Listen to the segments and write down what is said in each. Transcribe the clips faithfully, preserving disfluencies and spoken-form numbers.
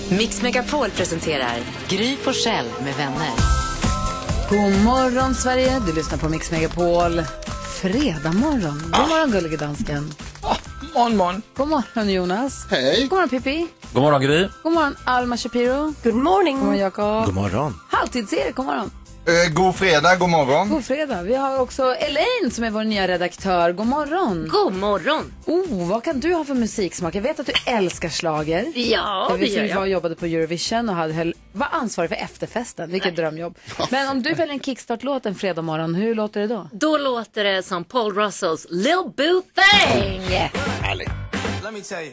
Mix Megapol presenterar Gry Forssell med vänner. God morgon Sverige, du lyssnar på Mix Megapol. Fredag morgon. God ah. morgon gullige dansken. Ah, morgon, morgon. God morgon Jonas. Hej. God morgon Pippi. God morgon Gry. God morgon Alma Shapiro. Good morning. God morgon Jakob. God morgon. Halvtids-Erik, god morgon. Uh, god fredag, god morgon. God fredag. Vi har också Elaine som är vår nya redaktör. God morgon. God morgon. Oh, vad kan du ha för musiksmak? Jag vet att du älskar slager. Ja, det gör jag. Du var och jobbade på Eurovision och hade, var ansvarig för efterfesten. Vilket drömjobb. Men om du väljer en kickstart-låt en fredag morgon, hur låter det då? Då låter det som Paul Russells Lil Boo Thing. Härligt. Let me tell you.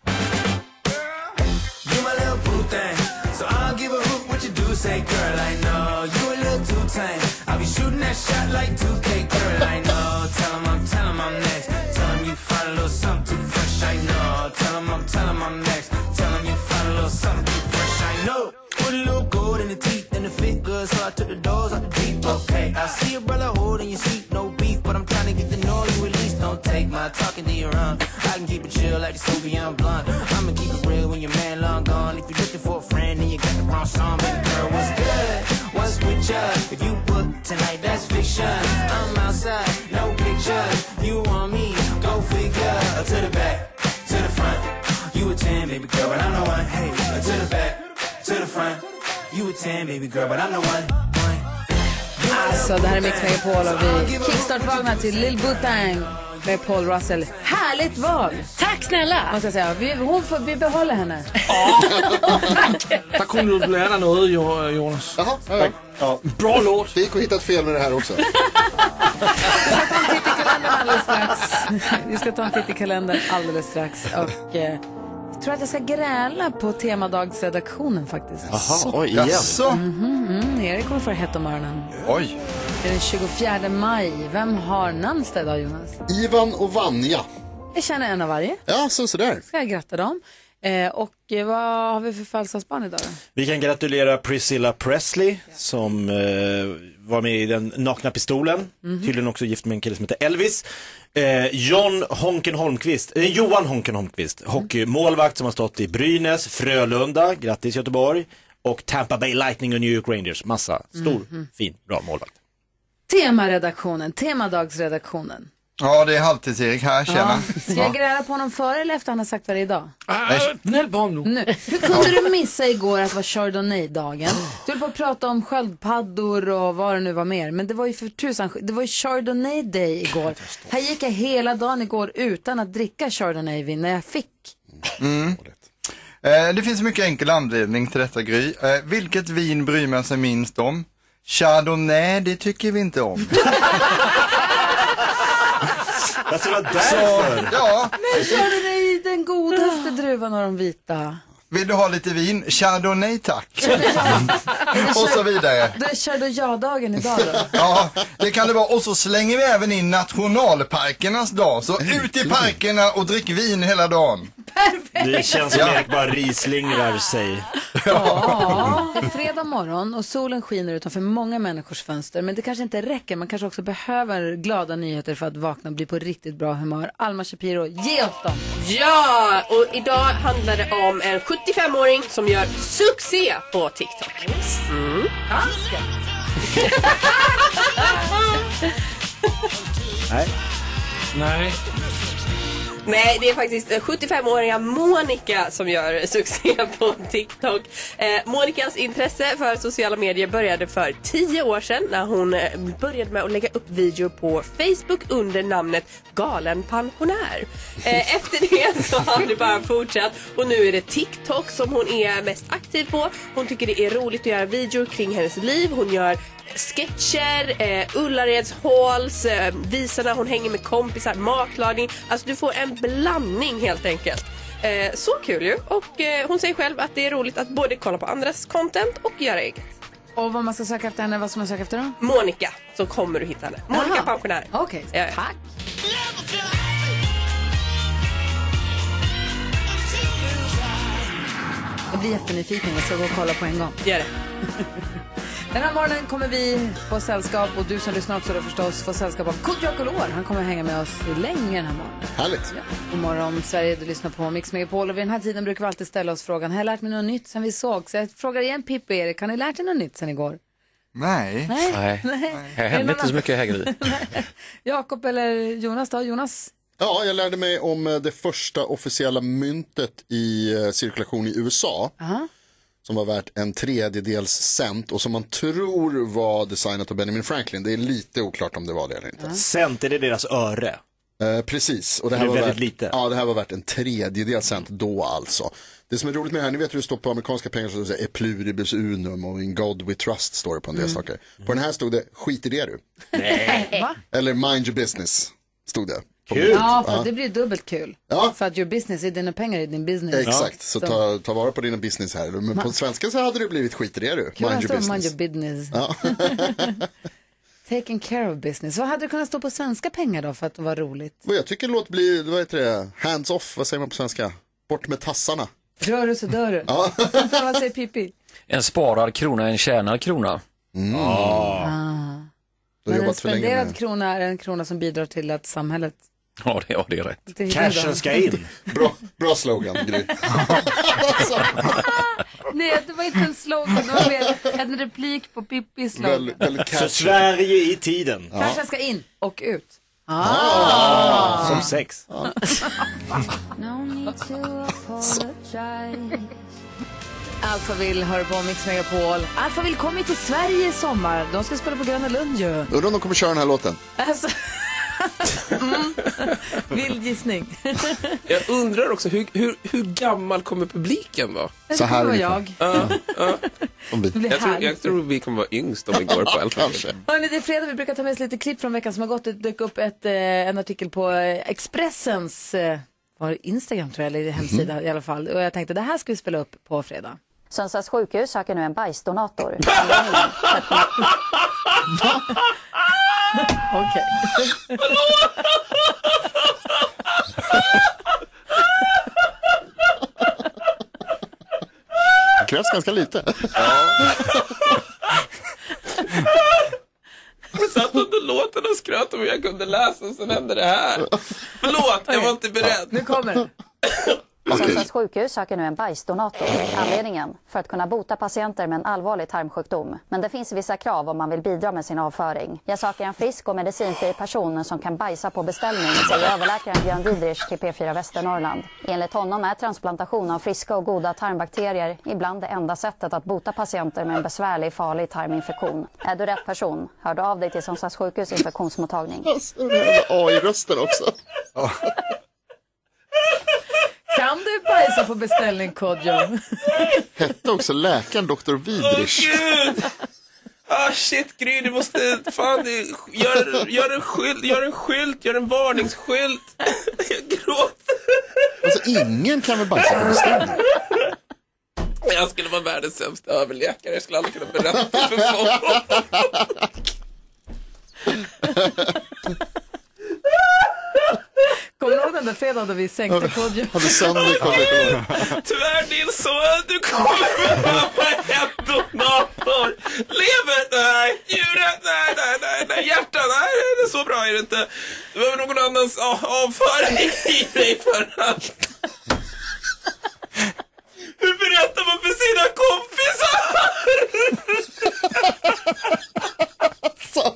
You my little boo thing. So I'll give a hoot what you do say, girl, I know. You a little too tame. I'll be shooting that shot like two K, girl, I know. Tell him I'm, tell him I'm next. Tell him you find a little something too fresh, I know. Tell him I'm, tell him I'm next. Tell him you find a little something too fresh, I know. Put a little gold in the teeth and the fit good, so I took the doors out the deep, okay. I see your brother holding your seat, no beef, but I'm trying to get to know you at least. Don't take my talking to your own. I can keep it chill like the Soviet blonde. I'ma keep it real when your man long gone. If you're looking for a friend and you got the wrong song, baby girl, what's good? What's with ya? If you book tonight, that's fiction. I'm outside, no pictures. You want me? Go figure. To the back, to the front. You a ten, baby girl, but I'm the one. Hey, to the back, to the front. You a ten, baby girl, but I'm the one. Alltså, det här är Mix Megapol och vi kickstart-vagnar till Lil Boo Thing med Paul Russell. Härligt val! Tack snälla! Måste jag säga. Vi, hon får, vi behåller henne. Där kunde du lära något, Jonas. Jaha, ja, ja. Bra låt. Vi har hittat fel med det här också. Vi ska ta en titt i kalendern alldeles strax. Vi ska ta en titt i kalendern alldeles strax. Och eh, jag tror att jag ska gräla på temadagsredaktionen faktiskt. Jaha, oj, igen. Mm-hmm, mm, Erik kommer få hett om öronen. Oj. Det är den tjugofjärde maj. Vem har namnsdag idag, Jonas? Ivan och Vanja. Jag känner en av varje. Ja, så sådär. Ska jag gratta dem. Eh, och eh, vad har vi för födelsedagsbarn idag då? Vi kan gratulera Priscilla Presley som eh, var med i den nakna pistolen. Mm-hmm. Tydligen också gift med en kille som heter Elvis. Eh, John Honken Holmqvist, eh, Johan Honken Holmqvist, mm. hockeymålvakt som har stått i Brynäs, Frölunda, grattis Göteborg, och Tampa Bay Lightning och New York Rangers. Massa stor, mm-hmm. fin, bra målvakt. Temaredaktionen, temadagsredaktionen. Ja, det är halvtids-Erik här, tjena. Ja. Ska jag gräla på honom före eller efter han har sagt vad det är idag? Snäll barn nu. nu. Hur kunde du missa igår att det var Chardonnay-dagen? Du höll på att prata om sköldpaddor och vad det nu var mer. Men det var ju för tusan, det var ju Chardonnay-day igår. Här gick jag hela dagen igår utan att dricka Chardonnay-vin när jag fick. Mm. Eh, det finns en mycket enkel anledning till detta, Gry. Eh, vilket vin bryr man sig minst om? Chardonnay, det tycker vi inte om. Alltså det var därför. Så, ja. Men Chardonnay, den godaste druvan av de vita. Vill du ha lite vin? Chardonnay, tack. Och så vidare. Det är Chardonnay-dagen idag då. Ja, det kan det vara. Och så slänger vi även in nationalparkernas dag. Så ut i parkerna och drick vin hela dagen. Perfekt. Det känns som Erik bara rislingrar sig. Ja, det är fredag morgon och solen skiner utanför många människors fönster. Men det kanske inte räcker, man kanske också behöver glada nyheter för att vakna och bli på riktigt bra humör. Alma Shapiro, ge oss dem! Ja, och idag handlar det om en sjuttiofemåring som gör succé på TikTok. Mm. Nej. Nej. Nej, det är faktiskt sjuttiofemåriga Monica som gör succé på TikTok. Eh, Monicas intresse för sociala medier började för tio år sedan när hon eh, började med att lägga upp video på Facebook under namnet Galen pensionär. Eh, efter det så har det bara fortsatt och nu är det TikTok som hon är mest aktiv på. Hon tycker det är roligt att göra videor kring hennes liv. Hon gör sketcher, eh, Ullareds hauls, eh, visar när hon hänger med kompisar, matlagning. Alltså du får en blandning helt enkelt. Eh, så kul ju. Och eh, hon säger själv att det är roligt att både kolla på andras content och göra eget. Och vad man ska söka efter henne, vad ska man söka efter då? Monica, så kommer du hitta henne. Monica Aha. pensionär. Okej, okay. Ja, ja. Tack. Jag blir jättenyfiken, jag ska gå och kolla på en gång. Gör det. Den här morgonen kommer vi få sällskap, och du som lyssnar också då förstås, få sällskap av Kodjo Akolor. Han kommer hänga med oss länge den här morgonen. Härligt. Ja. God morgon Sverige, du lyssnar på Mix Megapol, och vid den här tiden brukar vi alltid ställa oss frågan: har jag lärt mig något nytt sen vi såg? Så jag frågar igen Pippi och Erik, har ni lärt er något nytt sen igår? Nej. Nej. Nej, Nej. det händer inte så mycket här Gry. Jakob eller Jonas då? Jonas? Ja, jag lärde mig om eh, det första officiella myntet i eh, cirkulation i U S A. Aha. Som var värt en tredjedels cent och som man tror var designat av Benjamin Franklin. Det är lite oklart om det var det eller inte. Cent, är det deras öre? Eh, precis, och det här, Det är var väldigt värt, lite. ja, det här var värt en tredjedels cent då alltså. Det som är roligt med det här, ni vet hur det står på amerikanska pengar, så det är pluribus unum och in God we trust står det på en del saker. På den här stod det skit i det du. Va? Eller mind your business stod det. Kul! Ja, för det blir dubbelt kul. Ja. För att your business är dina pengar i din business. Exakt, så ta, ta vara på dina business här. Men på svenska så hade det blivit skit i det du. Kul att Mind stå your mind business. your business. Ja. Taking care of business. Vad hade det kunnat stå på svenska pengar då för att det var roligt? Vad jag tycker låt bli, vad heter det, hands off, vad säger man på svenska? Bort med tassarna. Rör du så dör du. Ja. Vad säger Pippi? En sparad krona, en tjänad krona. Mm. Ah. Du Men har en jobbat för länge spenderad med. krona är en krona som bidrar till att samhället... Ja, det, ja, det är rätt. Det är Cashen ska in. Bra, bra slogan, Gry. Nej, det var inte en slogan, det var mer en replik på Pippis slogan. väldigt, väldigt För catchy. Sverige i tiden. Cashen ska in och ut. Ah. Som sex. Alphaville hör på Mix Megapol. Alphaville kommer ju till Sverige i sommar. De ska spela på Gröna Lund ju. Undrar om de kommer köra den här låten. Alltså... mm. Vild gissning. Jag undrar också, hur, hur, hur gammal kommer publiken vara? Så här var ungefär. jag. Ja, ja. Om vi. Det blir Jag, tror, härligt. jag tror vi kommer vara yngst om vi går på Alphaville. Kanske. Hörrni, det är fredag, vi brukar ta med oss lite klipp från veckan som har gått. Det dök upp ett, eh, en artikel på eh, Expressens eh, var det Instagram tror jag, eller hemsida mm. i alla fall. Och jag tänkte, det här ska vi spela upp på fredag. Sundsvalls sjukhus söker nu en bajsdonator. Okej. Det krävs ganska lite. Jag satt under låten och skröt om hur jag kunde läsa och sen hände det här. Förlåt, jag var inte beredd. Nu kommer det. Sundsvalls sjukhus söker nu en bajsdonator. Anledningen? För att kunna bota patienter med en allvarlig tarmsjukdom. Men det finns vissa krav om man vill bidra med sin avföring. Jag söker en frisk och medicinfri person som kan bajsa på beställning, säger överläkaren Björn Didrich till P fyra Västernorrland. Enligt honom är transplantation av friska och goda tarmbakterier ibland det enda sättet att bota patienter med en besvärlig farlig tarminfektion. Är du rätt person? Hör du av dig till Sundsvalls sjukhus infektionsmottagning. Alltså, den här A I-rösten också. Kan du bajsa på beställning, Kodjo? Hette också läkaren doktor Vidrich. Åh gud! Ah shit, Gry, du måste fan du, gör, gör en skylt, gör en skylt, gör en varningsskylt. Jag gråter. Alltså ingen kan väl bajsa på beställning. Jag skulle vara världens sämsta överläkare. Jag skulle aldrig kunna berätta för folk. Kommer du ihåg den där fredagen då vi sänkte Kodjo? Hade sönder Kodjo. Tyvärr Nilsson, du kommer behöva en donator. Lever? Nej. Djuret? Nej, nej, nej, nej. Hjärta? Nej, det är så bra är det inte. Du behöver någon annans avföring i dig för att... Hur berättar man för sina kompisar? Så.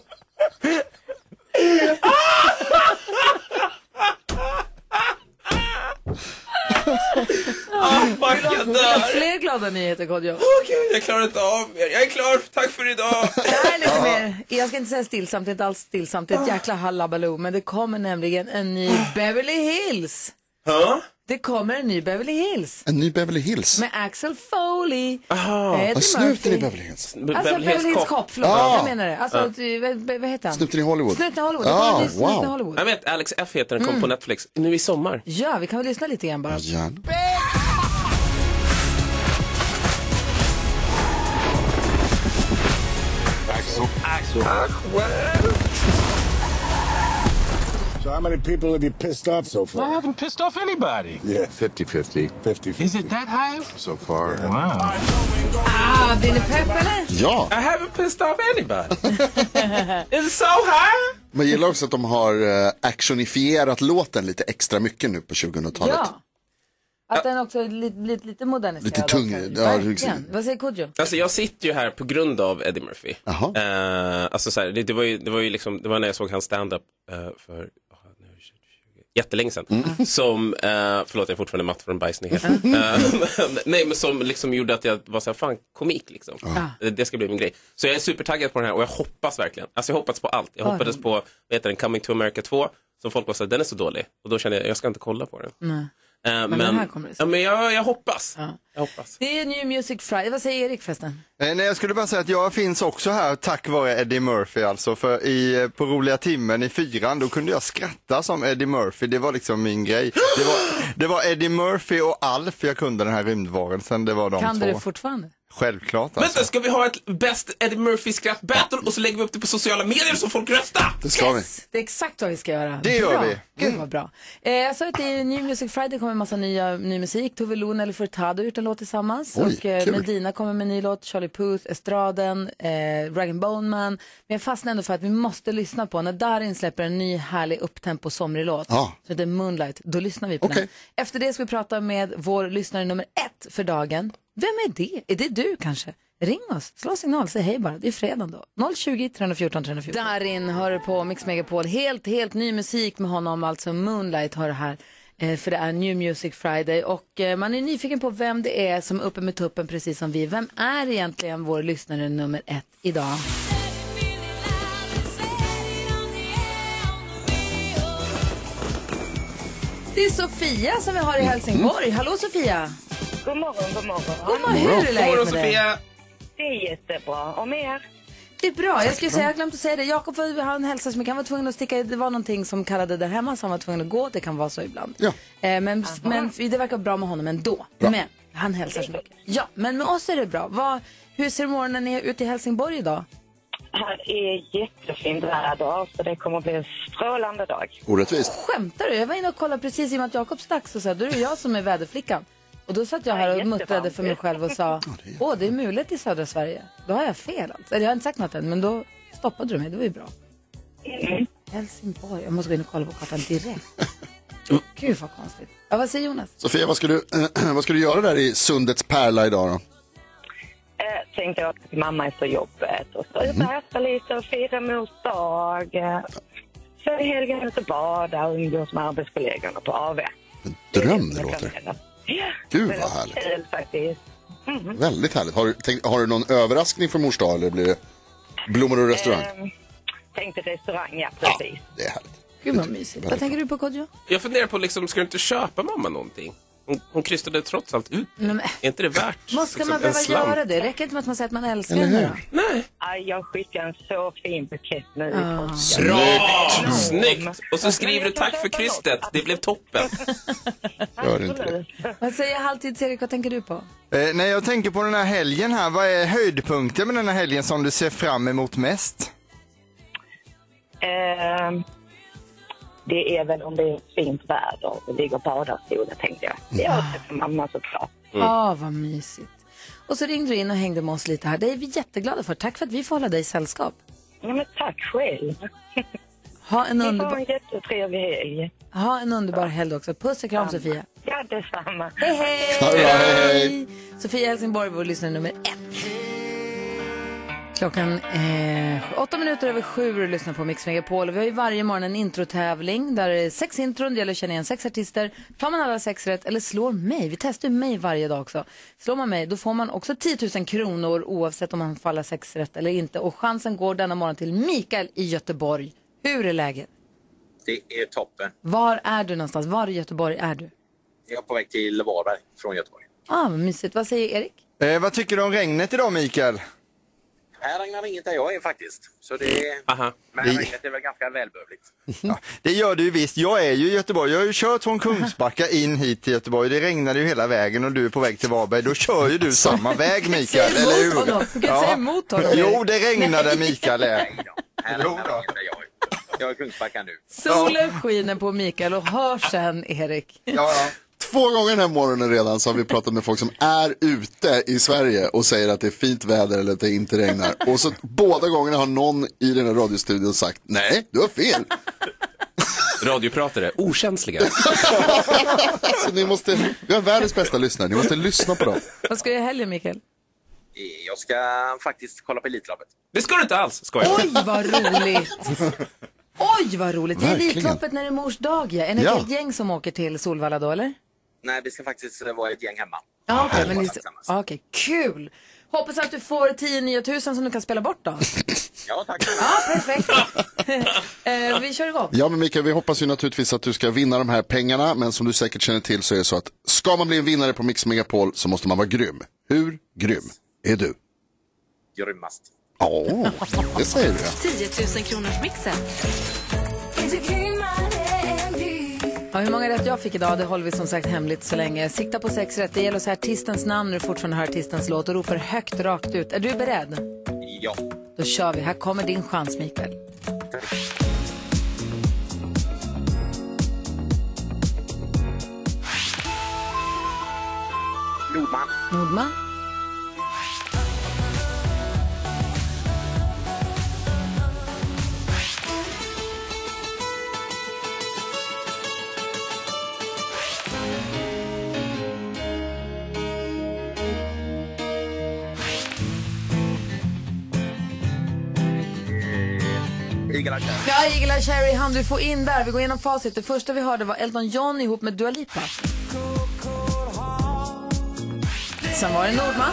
Ah, fuck, jag dör. Fler glada nyheter, Kodjo. Åh gud, jag klarar inte av mer. Jag är klar, tack för idag. Det här är lite mer, jag ska inte säga stillsamt, det är inte alls stillsamt, det är ett jäkla hallabaloo, men det kommer nämligen en ny Beverly Hills. Ja? Det kommer en ny Beverly Hills. En ny Beverly Hills. Med Axel Foley. Aha. Eddie Och snuten Murphy. i Beverly Hills. Alltså Beverly Hills Cop, förlåt, Ah. jag menar det. Alltså, vad, vad heter han? Snuten i Hollywood. Snuten i Hollywood. Ah, Det kommer en ny Snuten i wow. Hollywood. Jag vet, Alex F heter den, kom på Netflix. Nu i sommar. Ja, vi kan väl lyssna lite grann bara. Gärna. So how many people have you pissed off so far? I haven't pissed off anybody. Yeah, fifty fifty. fifty fifty. Is it that high? So far. Wow. Ah, blir ni pepp eller? Ja. I haven't pissed off anybody. Is it so high? Men jag gillar också att de har uh, actionifierat låten lite extra mycket nu på tjugohundratalet. Ja. Att den också är lite, lite, lite moderniserad. Lite tung. Också. Ja, verkligen. Vad säger Kodjo? Alltså jag sitter ju här på grund av Eddie Murphy. Jaha. Uh, alltså så här, det, det var ju, det var ju liksom, det var när jag såg hans stand-up uh, för oh, nu, jättelänge sedan. Mm. Som, uh, förlåt jag är fortfarande matt från bajsnyhet. Mm. Uh, nej men som liksom gjorde att jag var så här, fan komik liksom. Mm. Det, det ska bli min grej. Så jag är supertaggad på den här och jag hoppas verkligen. Alltså jag hoppats på allt. Jag hoppades på, vad heter den, Coming to America två. Som folk var så här, den är så dålig. Och då kände jag, jag ska inte kolla på den. Nej. Uh, men, men, den här kommer det ja, men jag, jag hoppas. Ja. jag hoppas. Det är New Music Friday. Vad säger Erik förresten? Eh, nej, jag skulle bara säga att jag finns också här tack vare Eddie Murphy alltså. För i, på roliga timmen i fyran, då kunde jag skratta som Eddie Murphy. Det var liksom min grej. Det var, det var Eddie Murphy och Alf jag kunde den här rymdvarelsen. Det var de kan två. du det fortfarande? Självklart alltså. Vänta, ska vi ha ett bäst Eddie Murphy skratt battle och så lägger vi upp det på sociala medier så folk röstar? Det ska yes! vi. Det är exakt vad vi ska göra. Det gör bra. vi. Gud vad bra. Eh, jag sa att det är New Music Friday, det kommer en massa nya, ny musik. Tove Lo och Nelly Furtado har gjort en låt tillsammans. Oj, och eh, kul. Medina kommer med en ny låt, Charlie Puth, Estraden, eh, Rag Bone Man. Men jag fastnar ändå för att vi måste lyssna på när Darin släpper en ny härlig upptempo somrig låt. Ja. Så det är Moonlight, då lyssnar vi på Okej. den. Efter det ska vi prata med vår lyssnare nummer ett för dagen. Vem är det? Är det du kanske? Ring oss, slå signal, säg hej bara. Det är fredag då. noll tjugo, tre fjorton, tre fjorton. Darin hör på Mix Megapol. Helt, helt ny musik med honom. Alltså Moonlight hör det här. Eh, för det är New Music Friday. Och eh, man är nyfiken på vem det är som är uppe med tuppen precis som vi. Vem är egentligen vår lyssnare nummer ett idag? Det är Sofia som vi har i Helsingborg. Hallå Sofia! God morgon, god morgon. God morgon, hur är läget med dig? Det är jättebra. Och mer? Det är bra. Jag skulle säga, jag har glömt att säga det. Jakob han hälsar så mycket. Han var tvungen att sticka. Det var någonting som kallade där hemma så han var tvungen att gå. Det kan vara så ibland. Ja. Eh, men, men det verkar bra med honom ändå. Men han hälsar så mycket. Ja, men med oss är det bra. Vad, hur ser morgonen ut i Helsingborg idag? Här är jättefint väder så det kommer att bli en strålande dag. Orättvist. Skämtar du? Jag var inne och kollade precis i och med att Jakob stack så sa då är det jag som är väderflickan. Och då satt jag här och muttrade för mig själv och sa åh, det är mulet i södra Sverige. Då har jag fel alltså. Jag har inte sagt något än, men då stoppade du mig. Det var ju bra. Mm. Helsingborg. Jag måste gå in och kolla på kartan direkt. Gud vad konstigt. Ja, vad säger Jonas? Sofia, vad ska du, äh, vad ska du göra där i Sundets pärla idag då? Jag tänkte åka till mamma efter jobbet och så mm. äta lite och fira mors dag. Så är helgen ut och bada och umgås med arbetskollegorna på A V. En dröm det låter. Ja, gud vad härligt. Kul, faktiskt. Mm. Väldigt härligt. Har du, tänk, har du någon överraskning för mors dag eller blir det blommor och restaurang? Eh, tänkte restaurang, ja precis. Ja, det är härligt. Gud vad mysigt. Vad tänker du på, Kodjo? Jag funderar på, liksom, ska du inte köpa mamma någonting? Hon, hon krystade trots allt ut. Men, är inte det värt? Måste liksom, man behöva göra det? Räcker inte med att man säger att man älskar henne då? Nej. Jag skickar en så fin bukett nu. Ah. Bra! Snyggt! Och så skriver du tack för krystet. Det blev toppen. Gör inte det. Vad säger halvtids-Erik? Vad tänker du på? Eh, nej, jag tänker på den här helgen här. Vad är höjdpunkten med den här helgen som du ser fram emot mest? Eh, det är väl om det är fint väder och det ligger badarstolar, tänkte jag. Det är också för mamma såklart. Ja, mm. ah, vad mysigt. Och så ringde du in och hängde med oss lite här. Det är vi jätteglada för. Tack för att vi får hålla dig i sällskap. Ja, men tack själv. Ha en underbar... underbar... en jättetrevlig helg. Ha en underbar helg också. Puss och kram, Sofia. Ja, detsamma. Hej, hej! Hej, hej! Sofia Helsingborg, vår lyssnare nummer ett. Klockan är åtta minuter över sju och lyssnar på Mix Megapol. Vi har ju varje morgon en introtävling där det är sex intron, det gäller att känna igen sex artister. Tar man alla sex rätt eller slår mig, vi testar ju mig varje dag också. Slår man mig, då får man också tio tusen kronor oavsett om man får alla sex rätt eller inte. Och chansen går denna morgon till Mikael i Göteborg. Hur är läget? Det är toppen. Var är du någonstans? Var i Göteborg är du? Jag är på väg till Varberg från Göteborg. Ah, vad mysigt. Vad säger Erik? Eh, vad tycker du om regnet idag, Mikael? Här regnar inget där jag är faktiskt. Så det är... Aha. Men regnet är väl ganska välbehövligt. Ja, det gör du ju visst. Jag är ju i Göteborg. Jag har ju kört från Kungsbacka in hit till Göteborg. Det regnade ju hela vägen och du är på väg till Varberg. Då kör ju du samma väg, Mikael. Säg eller emot hur? honom. Du kan Ja. säga emot honom. Jo, det regnade, Mikael. Nej då. Här regnar inget där jag är. Jag är i Kungsbacka nu. Solen skiner på Mikael och hör sen Erik. Ja, ja. Två gånger den här morgonen redan så har vi pratat med folk som är ute i Sverige och säger att det är fint väder eller att det inte regnar. Och så båda gångerna har någon i den här radiostudion sagt, nej, du har fel. Radiopratare, okänsliga. Så ni måste, vi har världens bästa lyssnare, ni måste lyssna på dem. Vad ska du i helgen, Mikael? Jag ska faktiskt kolla på Elitloppet. Det ska du inte alls, skojar. Oj, vad roligt! Oj, vad roligt. Det är Verkligen. Elitloppet när det är mors dag. Ja. Är det Ja. ett gäng som åker till Solvalla då, eller? Nej, vi ska faktiskt vara ett gäng hemma. Ja, okej. men ni... Tillsammans. Okej, kul! Hoppas att du får tio nya tusen som du kan spela bort då. Ja, tack. Ja, perfekt. eh, vi kör igång. Ja, men Mikael, vi hoppas ju naturligtvis att du ska vinna de här pengarna. Men som du säkert känner till så är det så att ska man bli en vinnare på Mix Megapol så måste man vara grym. Hur grym är du? Grymmast. Ja, oh, det säger du. tio tusen kronors mixen. Ja, hur många rätt jag fick idag, det håller vi som sagt hemligt så länge. Sikta på sex rätt. Det gäller så här artistens namn när du fortfarande hör artistens låt och ropar högt rakt ut. Är du beredd? Ja. Då kör vi. Här kommer din chans, Mikael. Nordman. Nordman. Eagle-Eye Cherry. Ja, Eagle-Eye Cherry hann du få in där. Vi går igenom facit. Det första vi hörde var Elton John ihop med Dua Lipa. Sen var det Nordman.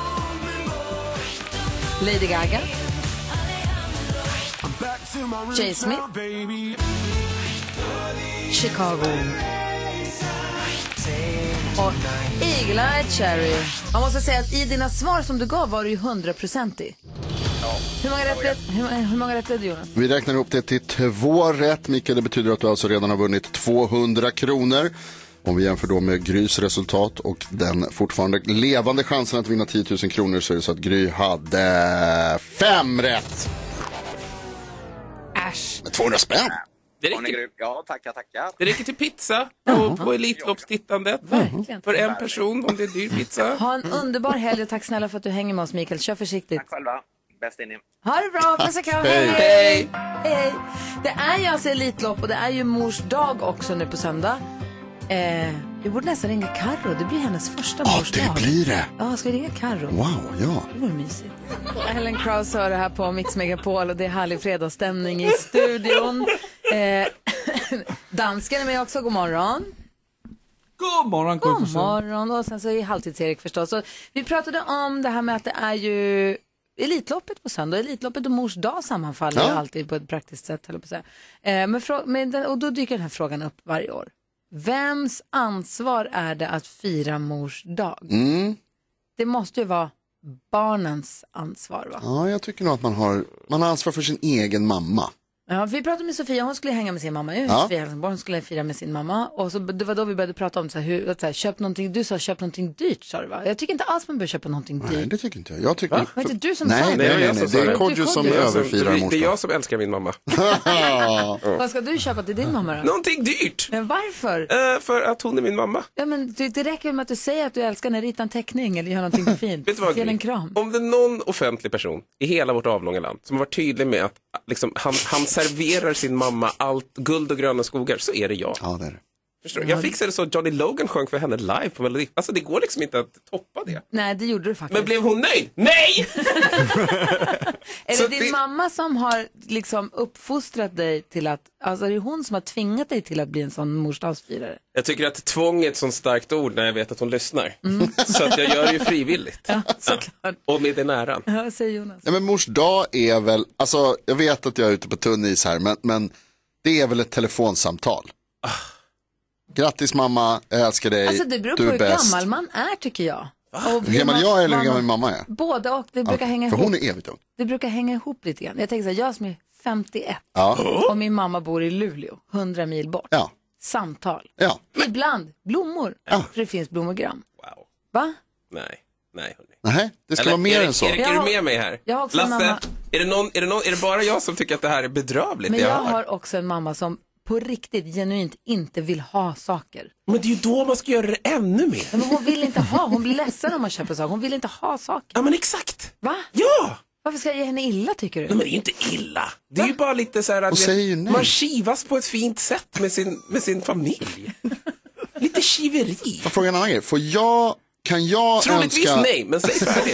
Lady Gaga. J. Smith. Chicago. Och Eagle-Eye Cherry. Man måste säga att i dina svar som du gav var du ju hundraprocentig. Hur många rätt blev, hur, hur många rätt blev det, Jonas? Vi räknar ihop det till två rätt, Mikael. Det betyder att du alltså redan har vunnit tvåhundra kronor. Om vi jämför då med Grys resultat och den fortfarande levande chansen att vinna tio tusen kronor så är det så att Gry hade fem rätt. Äsch. tvåhundra spänn. Det Hon är räcker, grym. Ja, tackar, tackar. det räcker till pizza på, på Elitloppstittandet. Verkligen. För en person om det är dyr pizza. Ha en underbar helg och tack snälla för att du hänger med oss, Mikael. Kör försiktigt. Tack själva. Bäst in i. Ha det bra, puss och kram. Hej. Hej. Hej. Det är ju alltså Elitlopp och det är ju mors dag också nu på söndag. Eh, vi borde nästan ringa Karo. Det blir hennes första Ja, mors dag. det blir det. Ja, ska vi ringa Karo? Wow, ja. Det vore mysigt. Helen Krauss hör det här på Mix Megapol och det är härlig fredagsstämning i studion. Eh, dansken är med också, god morgon. God morgon, God morgon. Och sen så är Halvtids-Erik förstås. Och vi pratade om det här med att det är ju Elitloppet på söndag. Elitloppet och mors dag sammanfaller Ja. alltid på ett praktiskt sätt. Eller på så här. Eh, men frå- men den, och då dyker den här frågan upp varje år. Vems ansvar är det att fira mors dag? Mm. Det måste ju vara barnens ansvar, va? Ja, jag tycker nog att man har, man har ansvar för sin egen mamma. Ja, vi pratade med Sofia, hon skulle hänga med sin mamma. Ja. Sofia Helsingborg, hon skulle fira med sin mamma. Och så, det var då vi började prata om så här, hur, att så här, köp någonting, du sa köp någonting dyrt, sa du, va? Jag tycker inte alls man bör köpa någonting dyrt. Nej, det tycker inte jag. Jag tycker... Va? Var det inte du som nej, sa det? nej, Det var nej, jag nej. som sa Det är det. Kodjo som Det är jag som- överfirar det, mors det är dag. jag som älskar min mamma. Vad ska du köpa till din mamma då? Någonting dyrt! Men varför? Eh, för att hon är min mamma. Ja, men det, det räcker med att du säger att du älskar när rita en teckning eller gör någonting fint. Vet du vad, Ge Gry? en kram. Om det är någon offentlig person i hela vårt avlånga land som har varit tydlig med att liksom, han, han serverar sin mamma allt guld och gröna skogar, så är det jag. Ja, det är det. Förstår du? Jag fixade så att Johnny Logan sjöng för henne live på Melodi. Alltså det går liksom inte att toppa det. Nej, det gjorde du faktiskt. Men blev hon nöjd? Nej! Är Så det din det- mamma som har liksom uppfostrat dig till att, alltså är det hon som har tvingat dig till att bli en sån morsdagsfirare? Jag tycker att tvång är ett sånt starkt ord när jag vet att hon lyssnar. Så att jag gör det ju frivilligt. Ja, såklart. Och med den äran. Ja, vad säger Jonas? Nej, men mors dag är väl, alltså jag vet att jag är ute på tunn is här, men, men det är väl ett telefonsamtal. Grattis mamma, jag älskar dig, Alltså det beror på du är hur bäst. gammal man är, tycker jag. Och Hur gammal jag är eller hur man- gammal min mamma är? Både och, det brukar Ja, hänga för ihop. hon är evigt ung. Det brukar hänga ihop lite grann. Jag tänker så här, jag som är femtioett Ja. och min mamma bor i Luleå, hundra mil bort. Ja. Samtal. Ja. Ibland blommor, för det finns blommogram. Wow. Va? Nej, nej hörni. Nej, det ska Eller, vara mer Erik, än så. Erik, är Jag du har- med mig här? Jag har också en Lasse, mamma. Är det, någon, är, det någon, är det bara jag som tycker att det här är bedrövligt? Men jag, jag har också en mamma som på riktigt genuint inte vill ha saker. Men det är ju då man ska göra det ännu mer. Men hon vill inte ha, hon blir ledsen om man köper saker. Hon vill inte ha saker. Ja men exakt. Va? Ja! Varför ska jag ge henne illa tycker du? Nej men det är ju inte illa. Det är ju bara lite så här att vet, man kivas på ett fint sätt med sin, med sin familj. Lite kiveri. Jag frågar en annan grej. Får jag, kan jag Troligtvis önska... nej, men säg färdigt.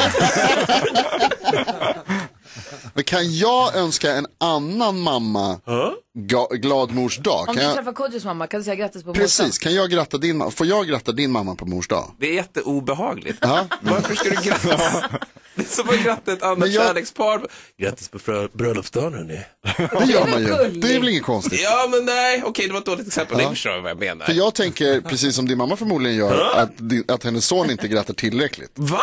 Men kan jag önska en annan mamma ga- glad mors dag? Om Kan du jag... träffar Kodjos mamma kan du säga grattis på Precis, mors dag. kan jag gratta din mamma? Får jag gratta din mamma på mors dag? Det är jätteobehagligt. Ja. Varför ska du gratta? Det är som att gratta ett annat jag... kärlekspar. Grattis på frö- bröllopsdagen hörni. Det gör man ju, det är väl inget konstigt. Ja men nej, okej det var ett dåligt exempel. Ja. Jag förstår vad jag menar. För jag tänker, precis som din mamma förmodligen gör, Ja. att, din, att hennes son inte grattar tillräckligt. Va?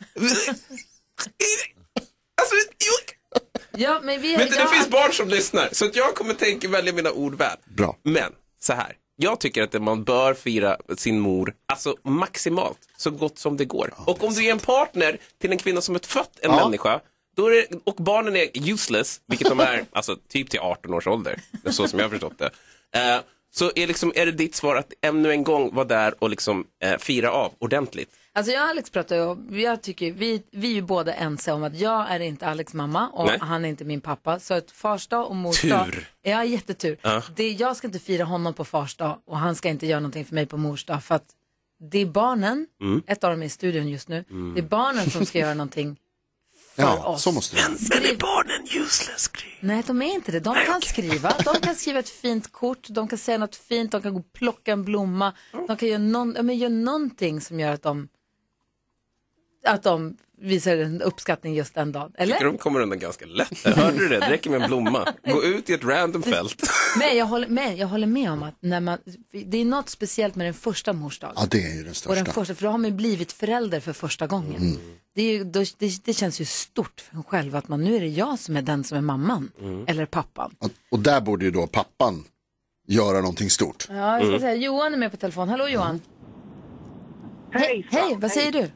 Alltså, jo. Ja, men vi, Men det, jag... det finns barn som lyssnar, så att jag kommer tänka välja mina ord väl. Bra. Men, så här. Jag tycker att man bör fira sin mor, alltså maximalt, så gott som det går. Ja, och om du är en partner till en kvinna som har fött en ja. människa, då är det, och barnen är useless, vilket de är, alltså typ till arton års ålder, så som jag har förstått det. Eh, så är, liksom, är det ditt svar att ännu en gång vara där och liksom eh, fira av ordentligt? Alltså jag och Alex pratar ju, jag tycker, vi, vi är ju båda ense om att jag är inte Alex mamma och Nej. han är inte min pappa. Så att farsdag och morsdag, Tur. ja jättetur. Ja. Det, jag ska inte fira honom på farsdag och han ska inte göra någonting för mig på morsdag. För att det är barnen, Mm. ett av dem är i studion just nu, Mm. det är barnen som ska göra någonting för Ja, oss. så måste det vara. Men är barnen useless? Nej, de är inte det. De kan skriva. De kan skriva ett fint kort. De kan säga något fint. De kan gå och plocka en blomma. De kan göra, någon, ja, men göra någonting som gör att de att de visar en uppskattning just den dagen. Eller? Jag tycker de kommer undan ganska lätt. Hörde du det? Det räcker med en blomma. Gå ut i ett random fält. Men jag håller med, jag håller med om att när man, det är något speciellt med den första morsdagen. Ja, det är ju den Och största. den första, för då har man ju blivit förälder för första gången. Mm. Det, är ju, då, det, det känns ju stort för en själv att man, nu är det jag som är den som är mamman. Mm. Eller pappan. Och, och där borde ju då pappan göra någonting stort. Ja, jag ska Mm. säga, Johan är med på telefon. Hallå Johan. Hej, hej, vad säger du?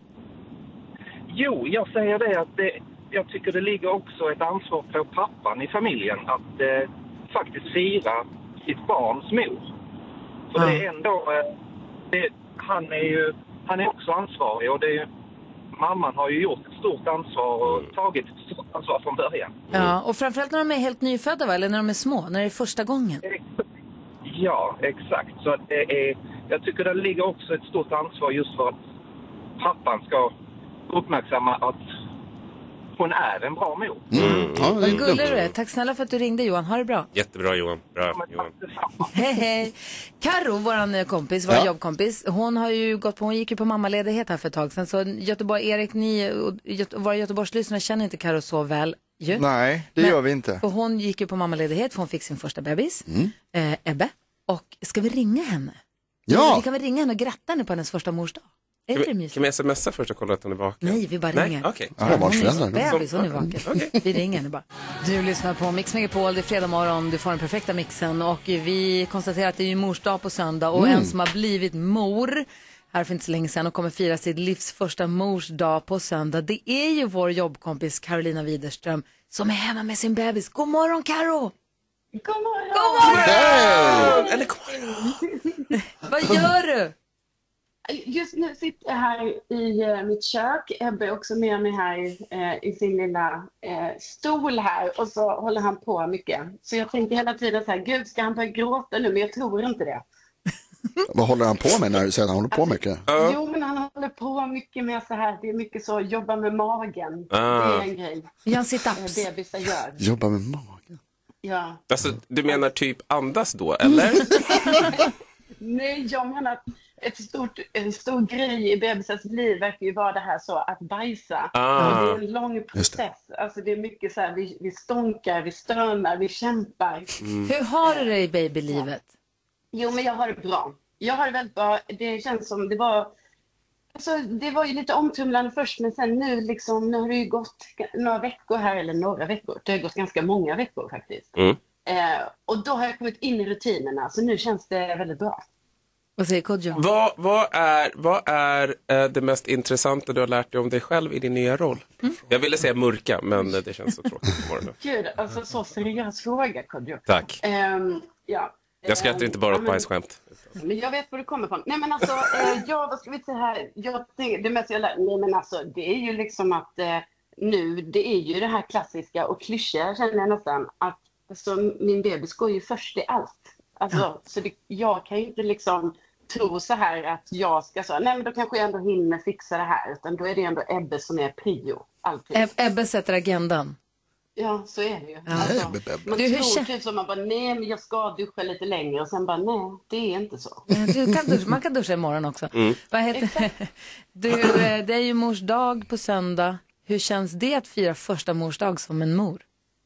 Jo, jag säger det att det, jag tycker det ligger också ett ansvar på pappan i familjen att eh, faktiskt fira sitt barns mor. För Ja. det är ändå, eh, det, han är ju han är också ansvarig och det är ju, mamman har ju gjort ett stort ansvar och tagit ett stort ansvar från början. Ja, och framförallt när de är helt nyfödda va? Eller när de är små, när det är första gången. Ja, exakt. Så att det är, jag tycker det ligger också ett stort ansvar just för att pappan ska uppmärksamma att hon är en bra mor. Mm. Ja, Vad gullig du är. Tack snälla för att du ringde Johan. Ha det bra. Jättebra Johan. Bra Johan. Hej hej. Karo, våran kompis, vår Ja. jobbkompis, hon har ju gått på, hon gick ju på mammaledighet här för ett tag sedan. Så Göteborg, Erik, ni och Göte, våra Göteborgslyssnare känner inte Karo så väl ju. Nej, det Men- gör vi inte. För hon gick ju på mammaledighet för hon fick sin första bebis, Mm. eh, Ebbe. Och ska vi ringa henne? Ja. Vi kan väl ringa henne och gratta henne på hennes första morsdag? Är Kan inte det vi, mysigt? kan vi smsa först och kolla att hon är vaken? Nej, vi bara Nej, ringer. okej. Hon är bebis, hon är vaken. Vi ringer henne bara. Du lyssnar på Mix Megapol, det är fredag morgon, du får den perfekta mixen och vi konstaterar att det är ju mors dag på söndag och Mm. en som har blivit mor här för inte så länge sedan och kommer fira sitt livs första mors dag på söndag. Det är ju vår jobbkompis Carolina Widerström som är hemma med sin bebis. God morgon Karo! God morgon! God morgon! Eller god morgon! Vad gör du? Just nu sitter jag här i eh, mitt kök. Ebbe är också med mig här eh, i sin lilla eh, stol här och så håller han på mycket. Så jag tänker hela tiden så här, gud ska han börja gråta nu? Men jag tror inte det. Vad håller han på med när du säger att han håller på mycket? Jo, men han håller på mycket med så här, det är mycket så, jobba med magen. Ah. Det är en grej. Gör han sit-ups? Eh, Bebisar gör. Jobba med magen. Ja. Alltså, du menar typ andas då, eller? Nej, jag menar att ett stort, en stor grej i bebisars liv verkar ju vara det här så att bajsa. Ah. Och det är en lång process. Alltså det är mycket så här, vi, vi stånkar, vi stönar, vi kämpar. Hur har du det i babylivet? Jo, men jag har det bra. Jag har det väldigt bra. Det känns som det var... Alltså, det var ju lite omtumlande först, men sen nu liksom, nu har det ju gått några veckor här, eller några veckor. Det har gått ganska många veckor faktiskt. Mm. Eh, och då har jag kommit in i rutinerna, så nu känns det väldigt bra. Vad säger Kodjo? Vad, vad är, vad är eh, det mest intressanta du har lärt dig om dig själv i din nya roll? Mm. Jag ville säga mörka, men det känns så tråkigt på morgonen. Gud, alltså så seriös fråga, Kodjo. Tack. Um, ja. Jag skrattar inte bara åt bajsskämt. Men jag vet var du kommer från. Nej men alltså, eh, ja vad ska vi säga här? Jag tänker, det mest jag lär, nej men alltså det är ju liksom att eh, nu, det är ju det här klassiska och klyschiga känner jag nästan. Att alltså, min bebis går ju först i allt. Alltså, ja. Så det, jag kan ju inte liksom tro så här att jag ska säga, nej men då kanske jag ändå hinner fixa det här. Utan då är det ändå Ebbe som är prio. Alltid. Eb- Ebbe sätter agendan. Ja, så är det ju. Ja. Alltså, man Du, hur tror kä- typ som man bara, nej men jag ska duscha lite längre. Och sen bara, nej det är inte så. Du kan duscha, man kan duscha imorgon också. Mm. Vad heter du, det är ju mors dag på söndag. Hur känns det att fira första mors dag som en mor?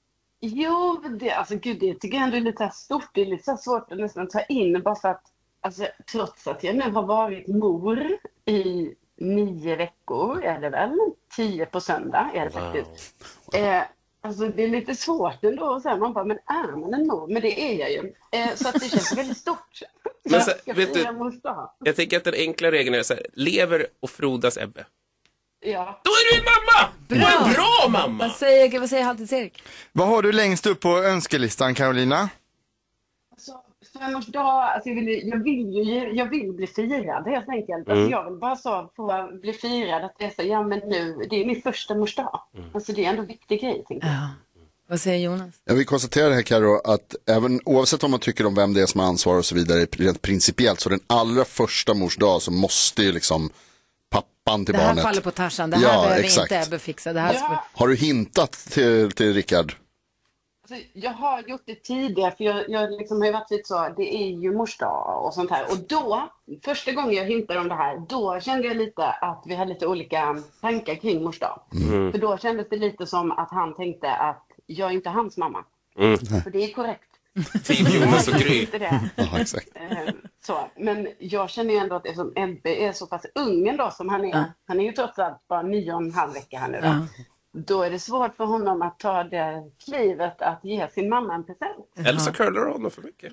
Jo, det, alltså gud, det tycker jag ändå är lite stort. Det är lite så svårt att nästan ta in bara för att, alltså, trots att jag nu har varit mor i nio veckor, är det väl? Tio på söndag är det wow. faktiskt. Eh, alltså det är lite svårt ändå att säga, man bara, men är man en mor? Men det är jag ju. Eh, så att det känns väldigt stort. Men så, jag, vet du, jag tänker att den enkla regeln är så här, lever och frodas Ebbe. Ja. Då är du en mamma! Bra. Du är en bra mamma! Vad säger, vad säger Halvtids-Erik? Vad har du längst upp på önskelistan, Carolina? Alltså, femårsdag, alltså jag, vill, jag vill ju jag vill bli firad helt enkelt. Mm. Alltså jag vill bara så få bli firad att det är så, ja men nu, det är min första morsdag. Mm. Alltså det är ändå en viktig grej, tänker jag. Ja. Vad säger Jonas? Jag vill konstatera det här, Karo, att även oavsett om man tycker om vem det är som har ansvar och så vidare, rent principiellt, så den allra första morsdag så måste ju liksom pappan till det här barnet. faller på Tarzan, det här Ja, behöver exakt. inte Ebbe fixa. Det här Ja. Har du hintat till, till Rickard? Alltså, jag har gjort det tidigare, för jag, jag liksom har ju varit lite så, det är ju morsdag och sånt här. Och då, första gången jag hintade om det här, då kände jag lite att vi hade lite olika tankar kring morsdag. Mm. För då kändes det lite som att han tänkte att jag är inte hans mamma. Mm. För det är korrekt. Team Jonas och Gry. Inte det. Ja, exakt. Eh, så. Men jag känner ju ändå att eftersom Ebbe är så pass ung ändå som han är, Ja. han är ju trots allt bara nio och en halv vecka här nu då. Ja. Då är det svårt för honom att ta det klivet att ge sin mamma en present. Eller så curlar du honom för mycket.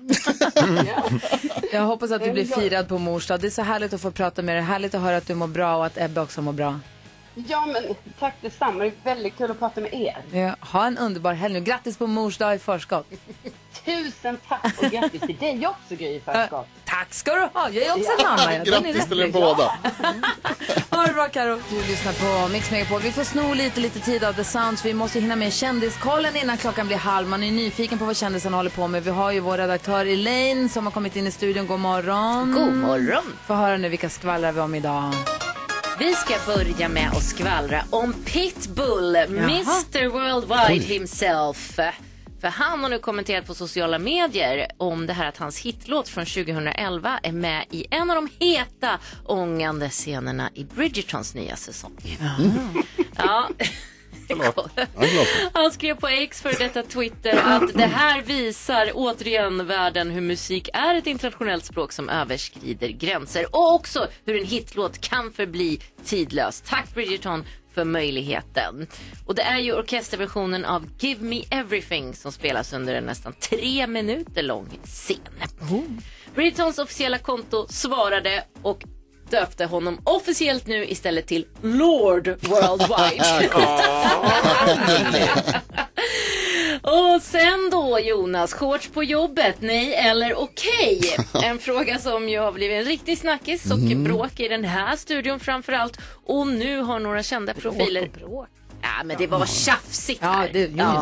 Jag hoppas att du blir Ja. firad på mors dag. Det är så härligt att få prata med dig. Härligt att höra att du mår bra och att Ebbe också mår bra. Ja, men tack detsamma. Det är väldigt kul att prata med er. Ja, ha en underbar helg nu. Grattis på mors dag i förskott. Tusen tack och grattis till dig också, Gry, i förskott. Tack ska du ha. Jag är också en mamma. Ja. Grattis till er båda. Ha det bra, Karo. Du lyssnar på Mix Megapol. Vi får sno lite, lite tid av The Sounds. Vi måste hinna med kändiskollen innan klockan blir halv. Man är nyfiken på vad kändisen håller på med. Vi har ju vår redaktör Elaine som har kommit in i studion. God morgon. God morgon. Få höra nu vilka skvallrar vi om idag. Vi ska börja med att skvallra om Pitbull, mister Worldwide himself. För han har nu kommenterat på sociala medier om det här att hans hitlåt från tjugohundraelva är med i en av de heta ångande scenerna i Bridgertons nya säsong. Mm. Ja. Han skrev på X för detta Twitter att det här visar återigen världen hur musik är ett internationellt språk som överskrider gränser och också hur en hitlåt kan förbli tidlös. Tack Bridgerton för möjligheten. Och det är ju orkesterversionen av Give Me Everything som spelas under en nästan tre minuter lång scen. Oh. Bridgertons officiella konto svarade och döpte honom officiellt nu istället till Lord Worldwide. Och sen då, Jonas, shorts på jobbet, nej eller okej? Okay? En fråga som ju har blivit en riktig snackis och mm. bråk i den här studion framförallt. Och nu har några kända profiler... Bråk och bråk. Ja, men det var tjafsigt ja, här. det, ja.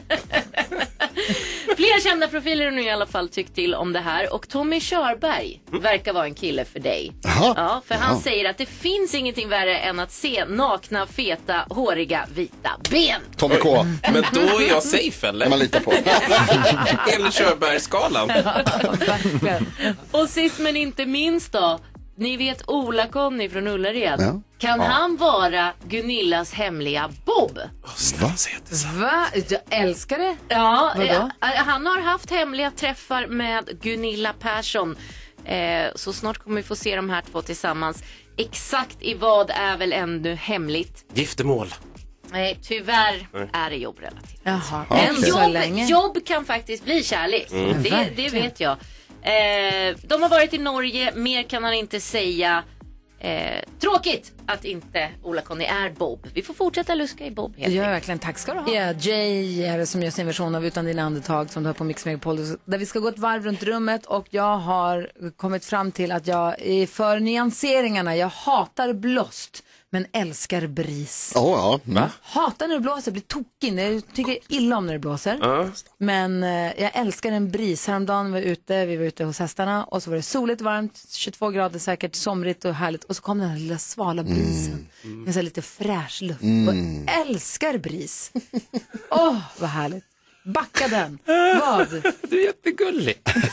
Flera kända profiler har nu i alla fall tyckt till om det här. Och Tommy Körberg verkar vara en kille för dig. Aha. Ja, för han Aha. säger att det finns ingenting värre än att se nakna, feta, håriga, vita ben. Tommy K. Men då är jag safe, eller? Kan man lita på. Hela Körbergsskalan. Och sist men inte minst då, ni vet Ola-Conny från Ullared. Ja. Kan ja. han vara Gunillas hemliga Bob? Va? Va? Jag älskar det. Ja, Vadå? han har haft hemliga träffar med Gunilla Persson. Eh, så snart kommer vi få se de här två tillsammans. Exakt i vad är väl ännu hemligt? Giftermål. Nej, tyvärr är det jobbrelaterat. Jaha, Men okay. jobb, länge. jobb kan faktiskt bli kärlek. Mm. Det, det vet jag. Eh, de har varit i Norge, mer kan han inte säga. Eh, tråkigt att inte Ola-Conny är Bob. Vi får fortsätta luska i Bob. Det gör jag verkligen, tack ska du ha. Ja, Jay är det som gör sin version av Utan dina andetag som du har på Mix Megapol. Där vi ska gå ett varv runt rummet och jag har kommit fram till att jag är för nyanseringarna. Jag hatar blåst men älskar bris. Oh, ja, va? Hatar när det blåser, blir tokig. Jag tycker illa om när det blåser. Ja. Men eh, jag älskar en bris. Häromdagen var vi ute, vi var ute hos hästarna och så var det soligt, varmt, tjugotvå grader säkert, somrigt och härligt. Och så kom den här lilla svala brisen. Mm. En sån här lite fräsch luft. Mm. Och älskar bris. Åh, oh, vad härligt. Backa den. Vad? Du är jättegullig.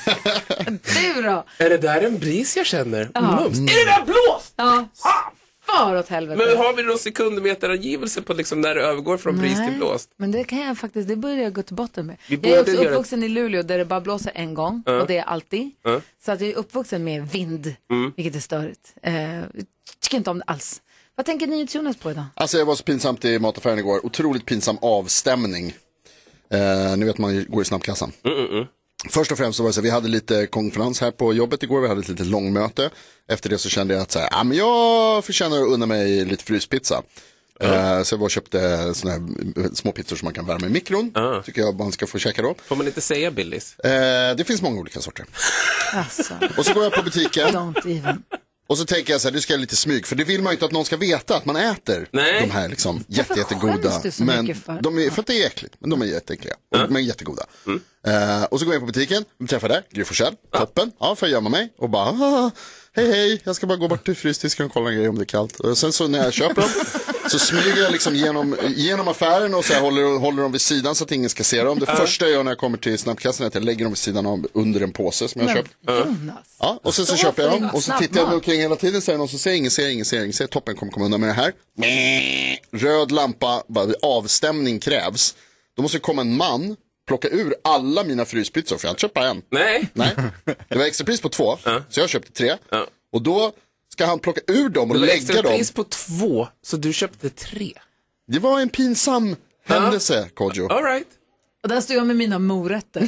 Du då? Är det där en bris jag känner? Ja. Mums. Är det där blåst? Ja. Far åt helvete. Men har vi då sekundmeterangivelse på liksom när det övergår från bris till blåst? Men det kan jag faktiskt, det börjar jag gå till botten med. Vi Jag är också borde göra- uppvuxen i Luleå där det bara blåser en gång. Ja. Och det är alltid. Ja. Så att jag är uppvuxen med vind, Mm. vilket är störigt. Eh, tycker inte om det alls. Vad tänker ni Jonas på idag? Alltså jag var så pinsamt i mataffären igår. Otroligt pinsam avstämning. Eh, ni vet man går i snabbkassan. Mm, mm, mm. Först och främst så var det så här, vi hade lite konferens här på jobbet igår, vi hade ett litet långmöte. Efter det så kände jag att så här, ah, men jag förtjänar att unna mig lite fryspizza. Uh, så jag var och köpte såna här små pizzor som man kan värma i mikron. Uh. Tycker jag man ska få käka då. Får man inte säga Billys? Uh, det finns många olika sorter. Alltså. Och så går jag på butiken. Don't even. Och så tänker jag så här, du ska jag lite smyg. För det vill man ju inte att någon ska veta att man äter. Nej. De här liksom jätte, jättegoda. skäms du så Men mycket för? de är, för att det är äckligt. Men de är jätteäckliga. Ja. Men jättegoda. Mm. Uh, och så går jag in på butiken. Träffar där. Gry Forssell. Toppen. Ja, får jag gömma mig. Och bara, ah, hej hej. Jag ska bara gå bort till frysdisken och kolla en grej om det är kallt. Och sen så när jag köper dem. Så smyger jag liksom genom, genom affären och så här håller, håller dem vid sidan så att ingen ska se dem. Det Ja. första jag gör när jag kommer till snabbkassan är att jag lägger dem vid sidan av under en påse som jag har Men, köpt. Jonas. Ja, och sen så Stå köper jag för dem din och så snabbmat. tittar jag mig omkring hela tiden. Så är det någon som säger ingen ser, ingen ser, ingen ser. Toppen kommer komma undan med det här. Röd lampa, bara avstämning krävs. Då måste det komma en man, plocka ur alla mina fryspizzor för jag har inte köpt bara en. Nej. Nej, det var extrapris på två, Ja. så jag köpte tre. Ja. Och då ska han plocka ur dem och Det var lägga extra dem. pris på två, så du köpte tre. Det var en pinsam händelse, Kodjo. All right. Och där står jag med mina morötter.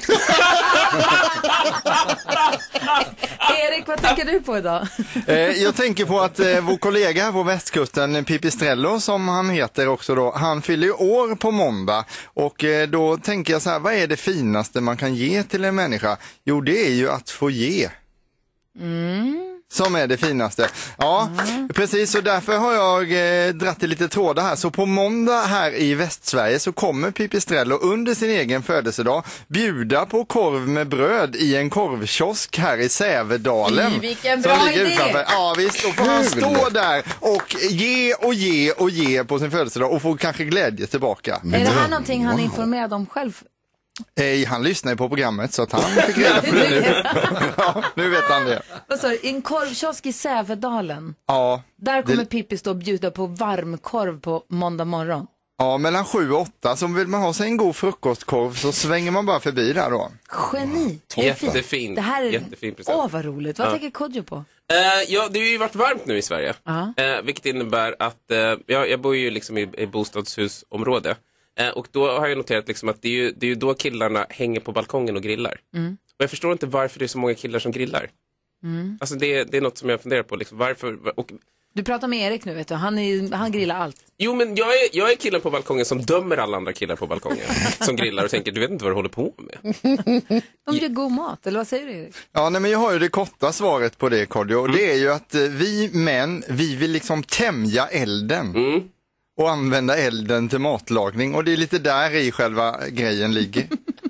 Erik, vad tänker du på idag? Eh, jag tänker på att eh, vår kollega här på västkusten, Pipistrello som han heter också då, han fyller ju år på måndag och eh, då tänker jag så här, vad är det finaste man kan ge till en människa? Jo, det är ju att få ge. Mm. Som är det finaste. Ja, mm. precis. Och därför har jag eh, dratt i lite trådar här. Så på måndag här i Västsverige så kommer Pipistrello under sin egen födelsedag bjuda på korv med bröd i en korvkiosk här i Sävedalen. Fy, vilken bra idé! Utanför. Ja visst, då får han stå där och ge och ge och ge på sin födelsedag och få kanske glädje tillbaka. Är det här någonting han informerade om själv? Eh, han lyssnar ju på programmet så att han fick reda på det nu. Ja, nu vet han det. Vad sa du? En korvkiosk i Sävedalen. Ja. Där kommer det... Pippi stå och bjuda på varmkorv på måndag morgon. Ja, mellan sju och åtta. Så vill man ha sig en god frukostkorv så svänger man bara förbi där då. Geni. Jättefin. Det här är... Jättefin present. Åh, vad roligt. Vad Ja. tänker Kodjo på? Uh, ja, det har ju varit varmt nu i Sverige. Ja. Uh, vilket innebär att uh, jag, jag bor ju liksom i, i bostadshusområde. Uh, och då har jag noterat liksom att det är, ju, det är ju då killarna hänger på balkongen och grillar. Mm. Och jag förstår inte varför det är så många killar som grillar. Mm. Alltså det, det är något som jag funderar på. Liksom, varför... Och... Du pratar med Erik nu, vet du. Han, är, han grillar allt. Jo, men jag är, jag är killen på balkongen som dömer alla andra killar på balkongen. Som grillar och tänker, du vet inte vad du håller på med. De gör god mat, eller vad säger du, Erik? Ja, nej, men jag har ju det korta svaret på det, Kodjo. Och det är ju att eh, vi män, vi vill liksom tämja elden. Mm. Och använda elden till matlagning. Och det är lite där i själva grejen ligger.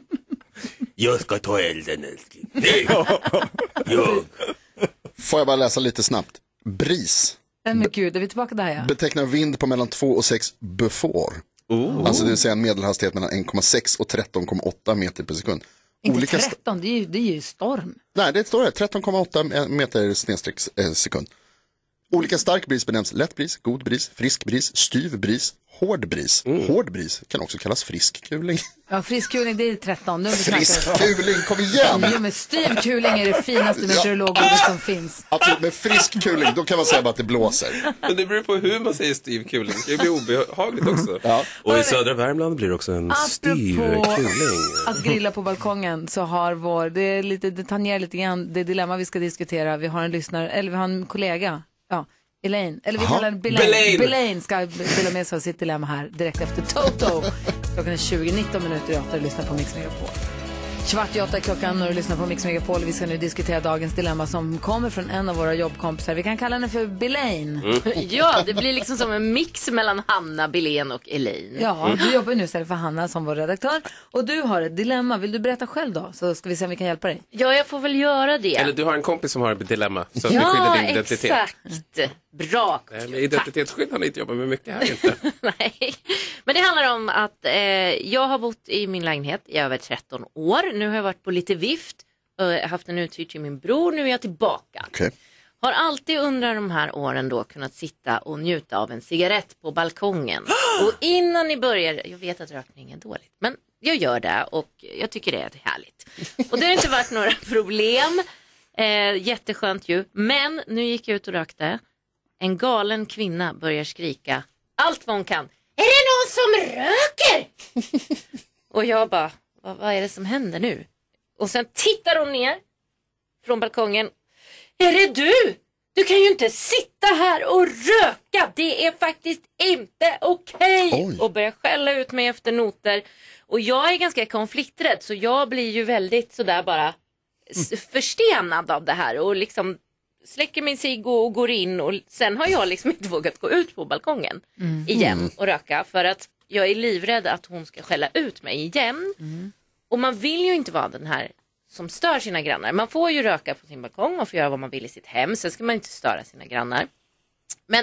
Jag ska ta elden, älskling. Jag. Får jag bara läsa lite snabbt. Bris. Nej, men gud, är vi tillbaka där, ja? Betecknar vind på mellan två och sex bufor. Oh. Alltså det vill säga en medelhastighet mellan en komma sex och tretton komma åtta meter per sekund. Inte Olika st- tretton, det är ju, det är ju storm. Nej, det står det. tretton komma åtta meter snedstreck eh, sekund. Olika stark bris benämns lätt bris, god bris, frisk bris, styv bris, hård bris. Mm. Hård bris kan också kallas frisk kuling. Ja, frisk kuling, det är tretton. Nu frisk kuling, kom igen! Ja, men styv kuling är det finaste meteorologordet som finns. Absolut, men frisk kuling, då kan man säga bara att det blåser. Men det beror på hur man säger styv kuling. Det blir obehagligt också. Ja. Och i södra Värmland blir det också en styv kuling. Att grilla på balkongen så har vår, det är lite, det tangerar lite grann det dilemma vi ska diskutera. Vi har en lyssnare, eller vi har en kollega. Ja. Elaine, eller vi Aha. kallar den Belaine. Belaine ska dela med sig av sitt dilemma här direkt efter Toto. Klockan är tjugo nitton minuter i åtta och lyssnar på Mix Megapol. Kvart i åtta klockan och lyssnar på Mix Megapol. Vi ska nu diskutera dagens dilemma som kommer från en av våra jobbkompisar. Vi kan kalla henne för Belaine. Mm. Ja, det blir liksom som en mix mellan Hanna, Belaine och Elaine. Ja, du jobbar nu istället för Hanna som vår redaktör. Och du har ett dilemma. Vill du berätta själv då? Så ska vi se om vi kan hjälpa dig. Ja, jag får väl göra det. Eller du har en kompis som har ett dilemma. Så att ja, vi skyddar din identitet. Exakt. Bra. Nej, men identitetsskydd har ni inte jobbat med mycket här inte. Nej, men det handlar om att eh, jag har bott i min lägenhet i över tretton år. Nu har jag varit på lite vift och haft en uthyrt till min bror. Nu är jag tillbaka. Okay. Har alltid under de här åren då kunnat sitta och njuta av en cigarett på balkongen. Och innan ni börjar, jag vet att rökning är dåligt, men jag gör det och jag tycker det är härligt. Och det har inte varit några problem. Eh, jätteskönt ju. Men nu gick jag ut och rökte. En galen kvinna börjar skrika allt vad hon kan. Är det någon som röker? Och jag bara, vad, vad är det som händer nu? Och sen tittar hon ner från balkongen. Är det du? Du kan ju inte sitta här och röka. Det är faktiskt inte okej. Okay. Och börjar skälla ut mig efter noter. Och jag är ganska konflikträdd. Så jag blir ju väldigt sådär bara förstenad av det här. Och liksom släcker min cigg och går in. Och sen har jag liksom inte vågat gå ut på balkongen mm. igen och röka. För att jag är livrädd att hon ska skälla ut mig igen. Mm. Och man vill ju inte vara den här som stör sina grannar. Man får ju röka på sin balkong, man får göra vad man vill i sitt hem. Sen ska man inte störa sina grannar. Men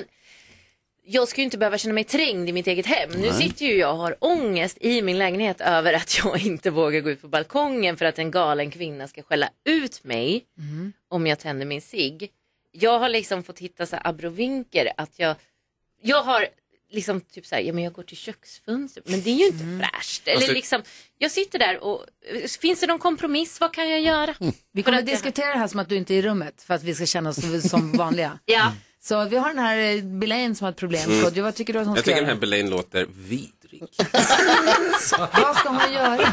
jag ska ju inte behöva känna mig trängd i mitt eget hem. Nej. Nu sitter ju jag och har ångest i min lägenhet över att jag inte vågar gå ut på balkongen för att en galen kvinna ska skälla ut mig mm. om jag tänder min cigg. Jag har liksom fått hitta så här abrovinker att jag jag har liksom typ så här, ja men jag går till köksfönster, men det är ju inte mm. fräscht. Eller alltså, liksom, jag sitter där och finns det någon kompromiss, vad kan jag göra? Mm. Vi kommer att diskutera det här som att du inte är i rummet för att vi ska känna oss som vanliga. Ja. Så vi har den här Belaine som har ett problem. Mm. Så, vad tycker du att hon jag ska tycker göra? Den här Belaine låter vidrig. Vad ska hon göra?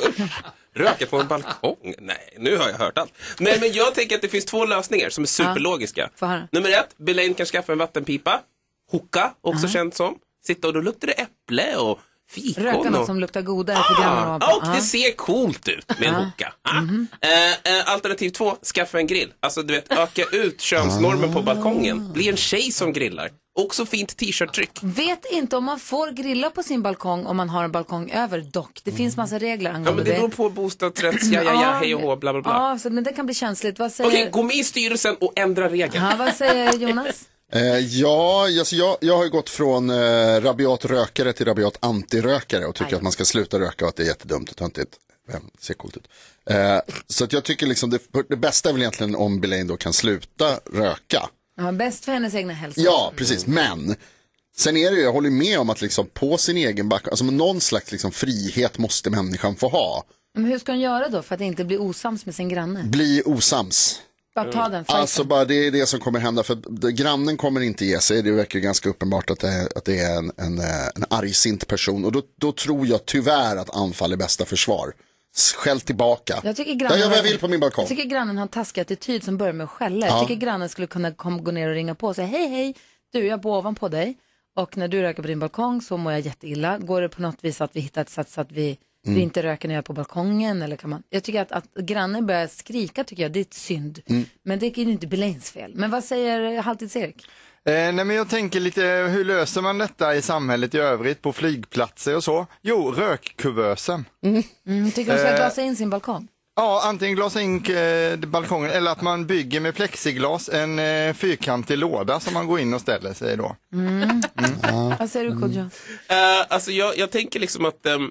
Röka på en balkong? Nej, nu har jag hört allt. Nej, men jag tänker att det finns två lösningar som är superlogiska. Ja. Nummer ett, Belaine kan skaffa en vattenpipa. Hookah, också uh-huh. känt som. Sitta och då luktar det äpple och fikon. Röka något och... som luktar godare för ah, grannarna. Och det ser coolt ut med en hookah. Ah. Mm-hmm. Eh, eh, alternativ två, skaffa en grill. Alltså du vet, öka ut könsnormen på balkongen. Bli en tjej som grillar. Också fint t-shirt-tryck. Vet inte om man får grilla på sin balkong om man har en balkong över dock. Det finns massa regler angående det. Ja, men det beror på bostadsrätt, ja, ja, ja, hej och hå, bla bla bla. Ja, så, men det kan bli känsligt. Vad säger... Okej, gå med i styrelsen och ändra regeln. Ja, vad säger Jonas? Eh, ja, alltså jag, jag har ju gått från eh, rabiat rökare till rabiat antirökare och tycker Aj. att man ska sluta röka och att det är jättedumt och töntigt. Det ser coolt ut. Eh, så att jag tycker liksom det, det bästa är väl egentligen om Belaine då kan sluta röka. Ja, bäst för hennes egna hälsa. Ja, precis. Men sen är det ju, jag håller med om att liksom på sin egen back, alltså någon slags liksom frihet måste människan få ha. Men hur ska hon göra då för att inte bli osams med sin granne? Bli osams. Bara ta den alltså bara det är det som kommer hända för att grannen kommer inte ge sig. Det verkar ganska uppenbart att det är, att det är en, en, en argsint person och då, då tror jag tyvärr att anfall är bästa försvar. Skäll tillbaka. Jag tycker grannen, jag, jag vill på min balkong. Jag tycker grannen har en taskig attityd som börjar med att skälla. Ja. Jag tycker grannen skulle kunna kom, gå ner och ringa på och säga hej hej, du jag bor ovanpå dig och när du röker på din balkong så mår jag jätteilla. Går det på något vis att vi hittar ett sätt så att vi Mm. vi inte röker när jag är på balkongen eller kan man... Jag tycker att, att grannen börjar skrika tycker jag, det är ett synd. Mm. Men det är inte Belaines fel. Men vad säger Halvtids-Erik? Eh, nej men jag tänker lite, hur löser man detta i samhället i övrigt på flygplatser och så? Jo, rökkuvösen. Mm. Mm, tycker du ska eh, glasa in sin balkong? Ja, antingen glasa in eh, balkongen eller att man bygger med plexiglas en eh, fyrkantig låda som man går in och ställer sig då. Mm. Mm. Ja. Vad säger du, Kodjo? Uh, alltså jag, jag tänker liksom att... Um...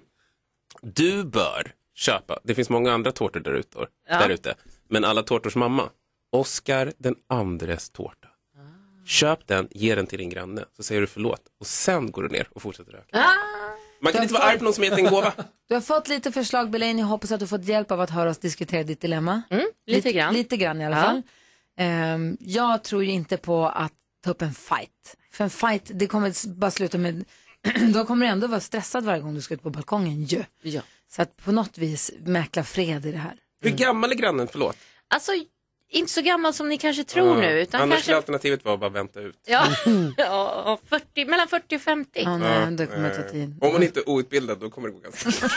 Du bör köpa, det finns många andra tårtor där ute, ja. där ute. Men alla tårtors mamma, Oscar den andres tårta. Köp den, ge den till din granne. Så säger du förlåt. Och sen går du ner och fortsätter röka. Ah! Man kan inte vara arg på någon som heter en gåva. Du har fått lite förslag, Belaine. Jag hoppas att du fått hjälp av att höra oss diskutera ditt dilemma. Mm, lite, lite grann. Lite grann i alla ja. fall. Um, jag tror ju inte på att ta upp en fight. För en fight, det kommer bara sluta med... Då kommer du ändå vara stressad varje gång du ska ut på balkongen. Ju. Ja. Så att på något vis mäkla fred i det här. Hur gammal är grannen, förlåt? Alltså, inte så gammal som ni kanske tror Mm. nu. Utan Annars kanske... skulle alternativet vara att bara vänta ut. Ja, ja fyrtio, mellan fyrtio och femtio. Ja, nej, det kommer ta tid. Om man inte är outbildad, då kommer det gå ganska fort.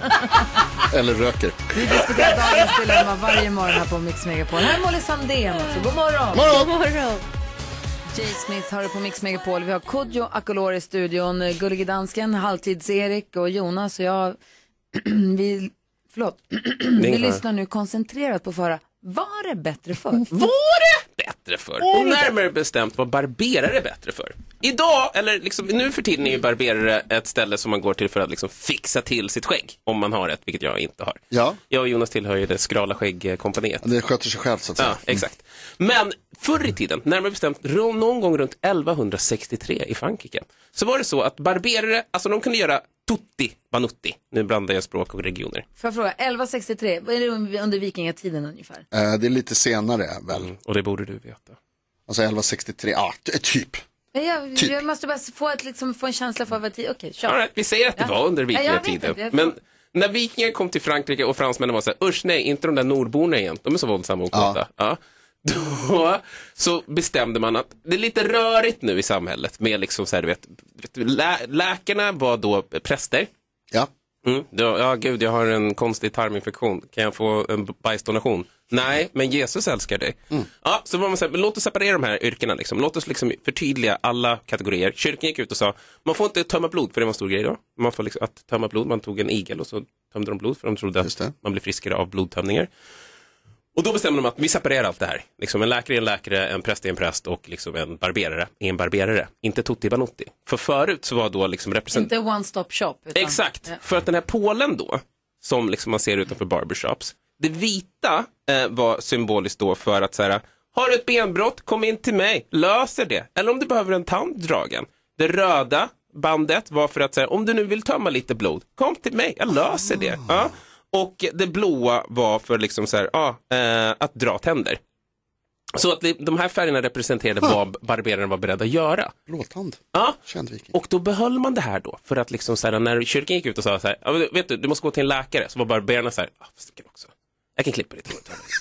Eller röker. Vi diskuterar dagens dilemma varje morgon här på Mix Megapol. Här är Molly Sandén också. God morgon. morgon. God morgon. Jay Smith har det på Mix Megapol. Vi har Kodjo Akolor i studion. Gullige dansken, Halvtids-Erik och Jonas och jag. vi, förlåt. vi lyssnar nu koncentrerat på förra. Var det bättre för? Var det bättre för? Och närmare bestämt var barberare bättre för. Idag, eller liksom, nu för tiden är ju barberare ett ställe som man går till för att liksom fixa till sitt skägg. Om man har ett, vilket jag inte har. Ja. Jag och Jonas tillhör ju det skrala skäggkompaniet. Det sköter sig själv så att säga. Ja, exakt. Men förr i tiden, närmare bestämt någon gång runt elva sextiotre i Frankrike, så var det så att barberare, alltså de kunde göra tutti banutti. Nu blandar jag språk och regioner. Får jag fråga, elva sextiotre, vad är det under vikingatiden ungefär? Eh, det är lite senare väl. Mm, och det borde du veta. Alltså elva sextiotre, ja, ah, typ. Jag, typ. jag måste bara få, ett, liksom, få en känsla för vad tid. Okej, kör. All right, vi säger att det ja. var under Ja, vikingatiden. ja, Men när vikingar kom till Frankrike och fransmännen var så här, usch nej, inte de där nordborna igen. De är så våldsamma och kåta. Ja. Ja. Då så bestämde man att det är lite rörigt nu i samhället med liksom så här, du vet, vet lä läkarna var då präster. Ja. Mm, då, ja, gud, jag har en konstig tarminfektion. Kan jag få en bajsdonation? Nej, men Jesus älskar dig. Mm. Ja, så var man så här, men låt oss separera de här yrkena liksom. Låt oss liksom förtydliga alla kategorier. Kyrkan gick ut och sa, man får inte tömma blod, för det var en stor grej då. Man får liksom, att tömma blod, man tog en igel och så tömde de blod, för de trodde att man blir friskare av blodtömningar. Och då bestämde de att vi separerar allt det här. Liksom en läkare är en läkare, en präst är en präst och liksom en barberare är en barberare. Inte tutti banutti. För förut så var då liksom represent... Inte one stop shop. Utan... Exakt. Ja. För att den här pålen då, som liksom man ser utanför barbershops, det vita eh, var symboliskt då för att så här, har du ett benbrott, kom in till mig, löser det. Eller om du behöver en tand dragen. Det röda bandet var för att säga, om du nu vill tömma lite blod, kom till mig, jag löser det. Ja. Och det blåa var för liksom så här, ja, eh, att dra tänder. Så att de här färgerna representerade vad barberaren var beredd att göra. Blåtand. Ja. Känd viking. Och då behöll man det här då. För att liksom så här, när kyrkan gick ut och sa så här, ja, vet du, du måste gå till en läkare. Så var barberarna så här, ah, jag också. Jag kan klippa ditt hår.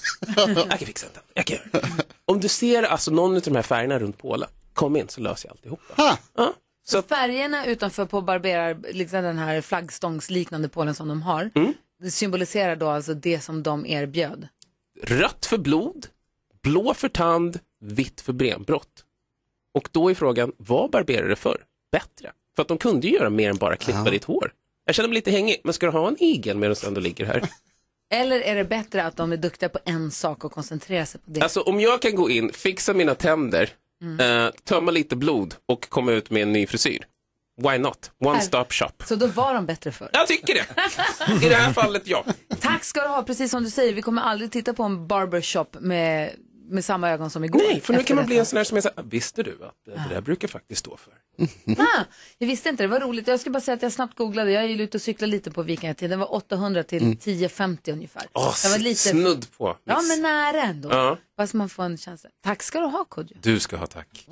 Jag kan fixa det. Jag kan göra det. Om du ser alltså någon av de här färgerna runt pålen, kom in så löser jag alltihopa. Ja. Så färgerna utanför på barberar, liksom den här flaggstångsliknande pålen som de har, mm. det symboliserar då alltså det som de erbjöd. Rött för blod, blå för tand, vitt för benbrott. Och då är frågan, vad barberare för? Bättre. För att de kunde ju göra mer än bara klippa ja. ditt hår. Jag känner mig lite hängig, men ska du ha en igel medan du ändå ligger här? Eller är det bättre att de är duktiga på en sak och koncentrerar sig på det? Alltså om jag kan gå in, fixa mina tänder, mm. eh, tömma lite blod och komma ut med en ny frisyr. Why not? One stop shop. Så då var de bättre för. Jag tycker det. I det här fallet, ja. Tack ska du ha, precis som du säger. Vi kommer aldrig titta på en barbershop med, med samma ögon som igår. Nej, för nu kan man bli en sån här som är så här, visste du att det där brukar faktiskt stå för? Ah, jag visste inte, det var roligt. Jag ska bara säga att jag snabbt googlade. Jag är ju ute och cykla lite på vikingatiden. Den var åttahundra till mm. tio femtio ungefär. Oh, det var lite... Snudd på. Ja, men nära ändå. Ja. Fast man får en känsla. Tack ska du ha, Kodjo. Du ska ha tack.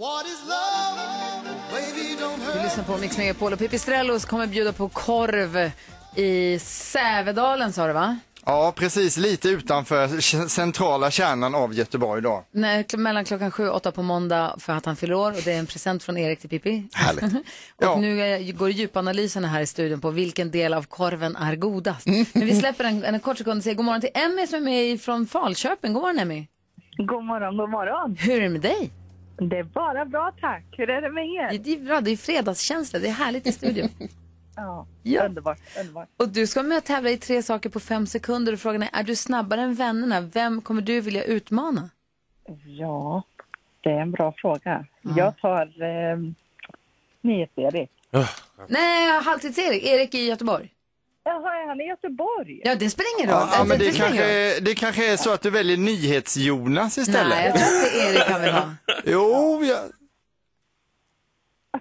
Du lyssnar på Mix Megapol och Pipistrellos kommer bjuda på korv i Sävedalen, sa du va? Ja, precis. Lite utanför centrala kärnan av Göteborg då. Nej, mellan klockan sju och åtta på måndag för att han fyller år. Och det är en present från Erik till Pippi. Härligt. och ja. nu går djupanalyserna här i studion på vilken del av korven är godast. Mm. Men vi släpper en, en kort sekund och säger god morgon till Emmy som är med från Falköping. God morgon, Emmy. God morgon, god morgon. Hur är det med dig? Det är bara bra, tack. Hur är det med er? Det är bra, det är fredagskänsla. Det är härligt i studion. Ja, ja, underbart, underbart. Och du ska med att tävla i tre saker på fem sekunder. Och frågan är, är du snabbare än vännerna? Vem kommer du vilja utmana? Ja, det är en bra fråga. Ja. Jag tar eh, Nyhets-Erik. Oh. Nej, Halvtids-Erik. Erik i Göteborg. Jaha, är han i Göteborg? Ja, det spelar ingen roll. Ja, ja, men det, det, kanske, det kanske är så att du väljer Nyhets-Jonas istället. Nej, jag tror att det är Erik han vill ha. Jo, ja.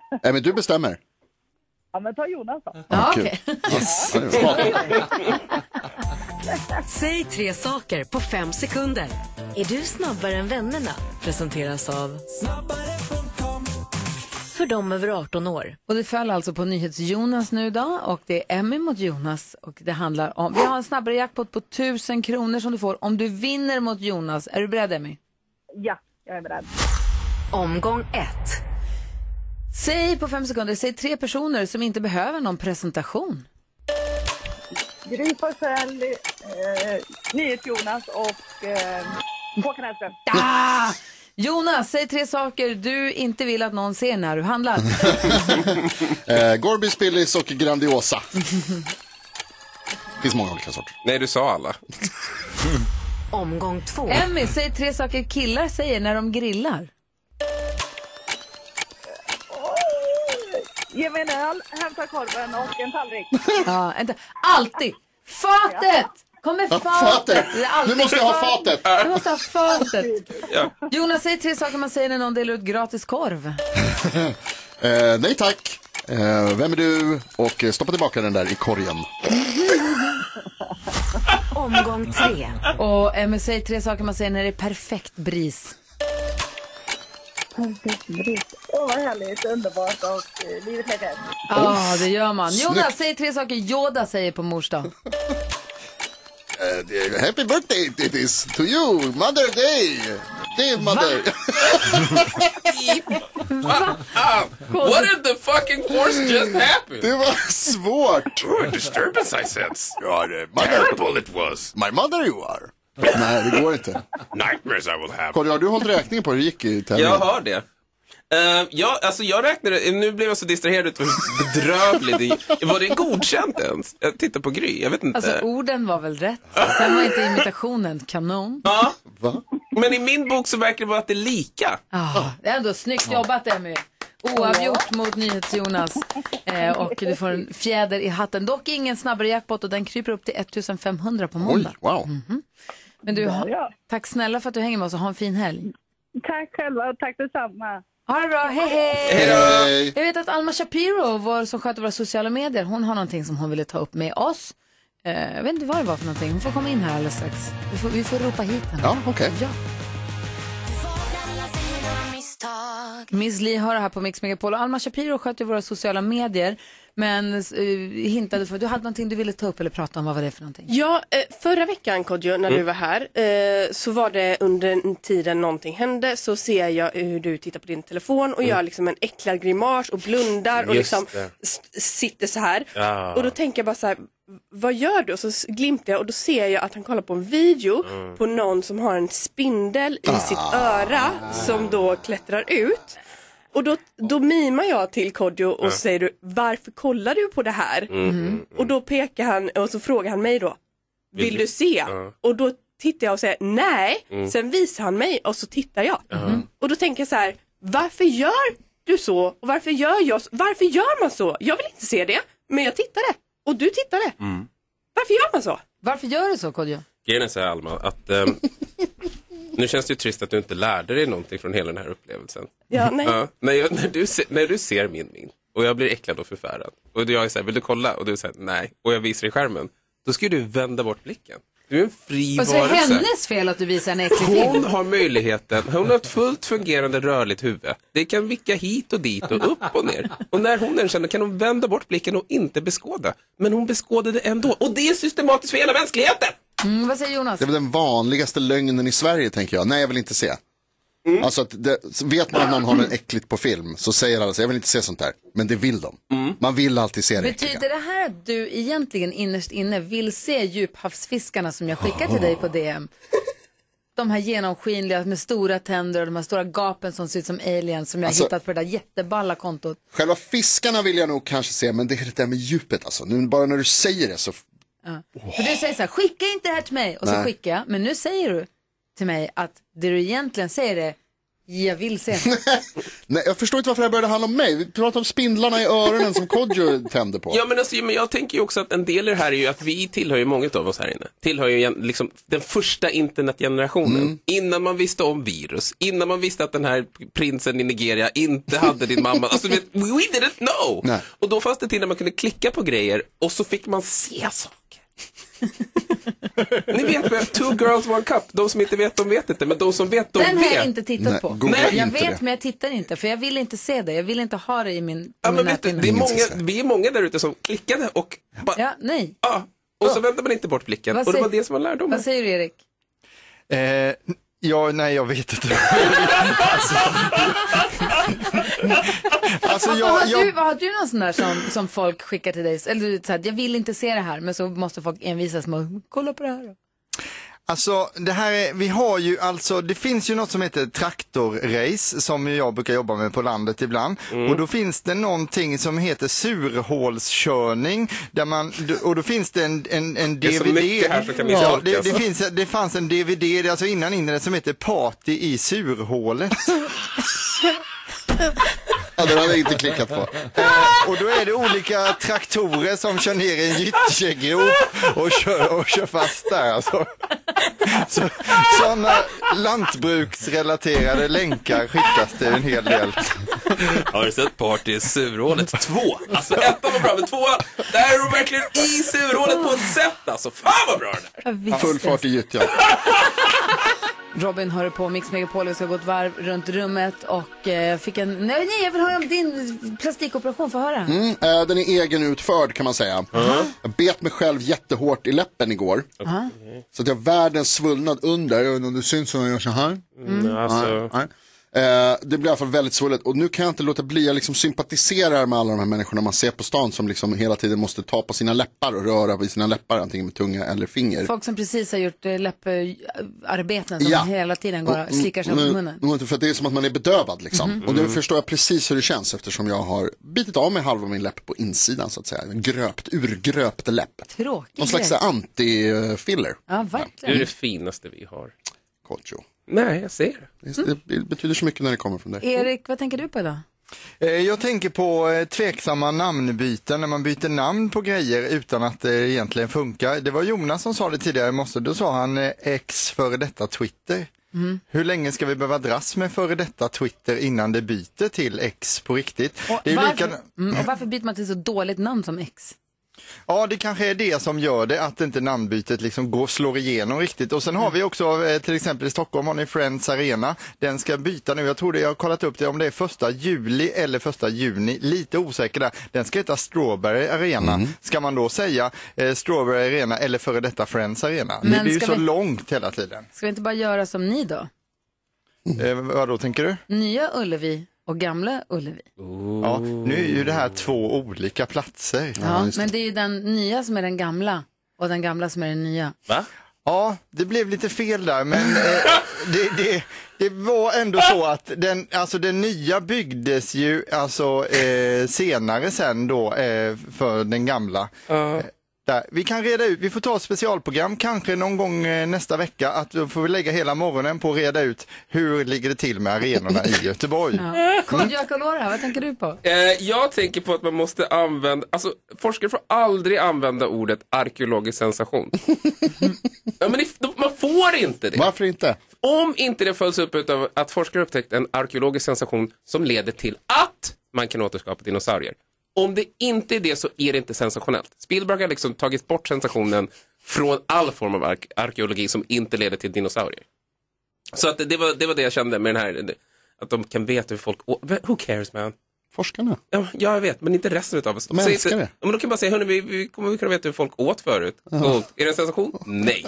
Nej, men du bestämmer. Ja, men ta Jonas då. Ja, kul. okej. Yes. Ja, det är bra. Säg tre saker på fem sekunder. Är du snabbare än vännerna? Presenteras av för dem över arton år. Och det föll alltså på NyhetsJonas nu idag och det är Emmy mot Jonas och det handlar om, vi har en snabbare jackpot på tusen kronor som du får om du vinner mot Jonas. Är du beredd, Emmy? Ja, jag är beredd. Omgång ett. Säg på fem sekunder, säg tre personer som inte behöver någon presentation. Gry Forssell, eh, NyhetsJonas och eh, Håkan Hellström. Ah! Jonas, säg tre saker du inte vill att någon ser när du handlar. eh, Gorbis, Billis och Grandiosa. Det finns många olika sorter. Nej, du sa alla. Omgång två. Emmy, säg tre saker killar säger när de grillar. Ge mig en öl, hämta korven och en tallrik. Ja, inte. Alltid. Fatet! Kommer Ja, fatet. fatet. Det är alltid Du måste ha fatet. Du måste ha fatet. Ja. Jonas, säg tre saker man säger när någon delar ut gratis korv. eh, nej tack. Eh, vem är du? Och eh, stoppa tillbaka den där i korgen. Omgång tre. Och Emmy, säg tre saker man säger när det är perfekt bris. Perfekt bris. Åh, vad härligt, underbart och eh, livet leker. Ja, det gör man. Jonas, Snyggt. säg tre saker Yoda säger på mors dag. Eh, det är happy birthday it is to you, mother day. Dear mother. What did the fucking force just happen? Det var svårt. Oh, a disturbance I sense. Ja, det är mother. Terrible it was. My mother you are. Nej, det går inte. Nightmares I will have. Kodjo, har du hållit räkning på hur det gick i tävlingen? Jag har det. Uh, ja, alltså jag räknade, nu blev jag så distraherad ut hur bedrövlig det var. Det godkänt ens? Jag tittar på Gry, jag vet inte. Alltså orden var väl rätt. Sen var inte imitationen kanon. Ja, Va? men i min bok så verkar det vara att det är lika. Ah, det är ändå snyggt jobbat, Emmy. Oavgjort mot NyhetsJonas. Eh, och du får en fjäder i hatten. Dock ingen snabbare jackpot och den kryper upp till ettusen femhundra på måndag. Oj, wow. Mm-hmm. Men du, ha, tack snälla för att du hänger med oss och ha en fin helg. Tack själva och tack detsamma. Ha det bra, hej hej! Hej. Jag vet att Alma Shapiro, vår som sköter våra sociala medier, hon har någonting som hon ville ta upp med oss. Eh, jag vet inte vad det var för någonting. Hon får komma in här alldeles strax. Vi får, vi får ropa hit henne. Ja, okej. Ja. Miss Li har det här på Mix Megapol och Alma Shapiro sköter våra sociala medier. Men uh, hintade för att du hade någonting du ville ta upp eller prata om. Vad var det för någonting? Ja, eh, förra veckan Kodjo, när Mm. du var här eh, så var det under tiden någonting hände så ser jag hur du tittar på din telefon och Mm. gör liksom en äcklad grimas och blundar och Just liksom det. s- sitter så här. Ja. Och då tänker jag bara så här, vad gör du? Och så s- glimtar jag och då ser jag att han kollar på en video Mm. på någon som har en spindel i sitt öra som då klättrar ut. Och då, då mimar jag till Kodjo och Ja. säger du, varför kollar du på det här? Mm, mm, mm. Och då pekar han och så frågar han mig då, vill, Vill du du- se? Ja. Och då tittar jag och säger nej. Mm. Sen visar han mig och så tittar jag. Mhm. Och då tänker jag så här, varför gör du så? Och varför gör jag så? Varför gör man så? Jag vill inte se det, men jag tittade. Och du tittade. Mm. Varför gör man så? Varför gör du så, Kodjo? Grejen är så här, Alma, att ehm, nu känns det ju trist att du inte lärde dig någonting från hela den här upplevelsen. Ja, nej. Ja, när, jag, när, du se, när du ser min min och jag blir äcklad och förfärad och jag är så här, vill du kolla? Och du säger nej och jag visar i skärmen, då ska du vända bort blicken. Du är en fri Och så är det varelse. hennes fel att du visar en äcklig Hon film. har möjligheten, hon har ett fullt fungerande rörligt huvud. Det kan vicka hit och dit och upp och ner. Och när hon den känner kan hon vända bort blicken och inte beskåda. Men hon beskådade ändå. Och det är systematiskt för hela mänskligheten. Mm, vad säger Jonas? Det är väl den vanligaste lögnen i Sverige, tänker jag. Nej, jag vill inte se. Mm. Alltså att det, vet man att någon har något äckligt på film så säger alla så jag vill inte se sånt där. Men det vill de. Mm. Man vill alltid se det äckliga. Betyder det här att du egentligen innerst inne vill se djuphavsfiskarna som jag skickar till dig på D M? De här genomskinliga med stora tänder och de här stora gapen som ser ut som aliens som jag har Alltså- hittat på det där jätteballa kontot. Själva fiskarna vill jag nog kanske se, men det är det där med djupet alltså. Nu, bara när du säger det så... Ja. För du säger så här, skicka inte det här till mig. Och så Nej. skickar jag. Men nu säger du till mig att det du egentligen säger är Jag vill se. Nej, jag förstår inte varför det här började handla om mig. Vi pratar om spindlarna i öronen som Kodjo tände på. Ja, men, alltså, men jag tänker ju också att en del i det här är ju att vi tillhör ju många av oss här inne. Tillhör ju liksom den första internetgenerationen. Mm. Innan man visste om virus. Innan man visste att den här prinsen i Nigeria inte hade din mamma. Alltså, vet, we didn't know. Nej. Och då fanns det till när man kunde klicka på grejer och så fick man se saker. Ni vet väl, two girls, one cup. De som inte vet, de vet inte. Men de som vet, de Den vet. har jag inte tittat Nej, på. Nej, jag inte vet, det. men jag tittar inte. För jag vill inte se det. Jag vill inte ha det i min, ja, min men vet du, det är många, vi är många där ute som klickade och bara, ja, nej. Ja, och så väntar man inte bort blicken. Vad och det säger, var det som var lärdomen. Vad säger du, Erik? Eh, ja, nej, jag vet inte. alltså, alltså, jag, har, jag... du, har du någon sån där som, som folk skickar till dig? Eller du säger, jag vill inte se det här, men så måste folk envisas med att kolla på det här då. Alltså, det här är, vi har ju alltså, det finns ju något som heter traktorrace som jag brukar jobba med på landet ibland. Mm. Och då finns det någonting som heter surhålskörning där man, och då finns det en, en, en D V D. Det är så mycket här så kan vi ja, tolka, det, alltså. det, finns, det fanns en D V D, alltså innan internet, som heter Party i surhålet. Ja, det hade jag inte klickat på. Eh, och då är det olika traktorer som kör ner i en gyttjegrop och kör, och kör fast där. Alltså. Så, sådana lantbruksrelaterade länkar skickas det en hel del. Har du sett Party i surhålet två? Alltså ettan var bra, men tvåan, där är du verkligen i surhålet på ett sätt. Alltså fan vad bra det där. Full fart i gyttjan. Robin hör på Mix Megapol, vi ska gå ett varv runt rummet och eh, fick en, nej, nej jag vill höra om din plastikoperation, få höra. Mm, äh, den är egenutförd kan man säga. Uh-huh. Jag bet mig själv jättehårt i läppen igår. Uh-huh. Så att jag har världens svullnad under, jag vet inte om det syns som jag gör så här. Mm. Alltså... Nej, nej. Eh, det blir i alla fall väldigt svullet. Och nu kan jag inte låta bli, jag liksom sympatiserar med alla de här människorna man ser på stan som liksom hela tiden måste ta på sina läppar och röra vid sina läppar, antingen med tunga eller finger. Folk som precis har gjort eh, läpparbeten som ja. hela tiden går och slickar sig på munnen. Nu, för det är som att man är bedövad liksom. Mm-hmm. Och nu förstår jag precis hur det känns eftersom jag har bitit av mig halva min läpp på insidan så att säga. En gröpt, urgröpt läpp. Tråkigt. Någon slags anti-filler. Ja, verkligen. Det är det finaste vi har. Kodjo. Nej, jag ser det. Mm. Det betyder så mycket när det kommer från dig. Erik, vad tänker du på idag? Jag tänker på tveksamma namnbyten när man byter namn på grejer utan att det egentligen funkar. Det var Jonas som sa det tidigare i morse, då sa han X före detta Twitter. Mm. Hur länge ska vi behöva dras med före detta Twitter innan det byter till X på riktigt? Och, det är varför, lika... mm, och varför byter man till så dåligt namn som X? Ja, det kanske är det som gör det, att inte namnbytet liksom går, slår igenom riktigt. Och sen har vi också, eh, till exempel i Stockholm har ni Friends Arena. Den ska byta nu, jag tror det, jag har kollat upp det, om det är första juli eller första juni. Lite osäker där. Den ska heta Strawberry Arena. Mm. Ska man då säga eh, Strawberry Arena eller före detta Friends Arena? Men det blir ju så vi... långt hela tiden. Ska vi inte bara göra som ni då? Eh, vad då tänker du? Nya Ullevi och gamla Ullevi. Oh. Ja, nu är ju det här två olika platser. Ja, ja men det är ju den nya som är den gamla och den gamla som är den nya. Va? Ja, det blev lite fel där, men eh, det, det, det var ändå så att den, alltså den nya byggdes ju alltså eh, senare sen då eh, för den gamla. Uh. Där. Vi kan reda ut, vi får ta ett specialprogram kanske någon gång eh, nästa vecka, att då får vi lägga hela morgonen på att reda ut hur ligger det till med arenorna i Göteborg. Ja. Kodjo Akolora, vad tänker du på? Eh, jag tänker på att man måste använda, alltså forskare får aldrig använda ordet arkeologisk sensation. Ja, men det, man får inte det. Varför inte? Om inte det följs upp av att forskare upptäckt en arkeologisk sensation som leder till att man kan återskapa dinosaurier. Om det inte är det så är det inte sensationellt. Spielberg har liksom tagit bort sensationen från all form av ar- arkeologi som inte leder till dinosaurier. Så att det, var, det var det jag kände med den här, att de kan veta hur folk... Who cares, man? Forskarna. Ja, jag vet, men inte resten av oss. De älskar det. Men då kan man säga, hörni, vi, vi kommer kunna veta hur folk åt förut. Uh-huh. Är det en sensation? Nej.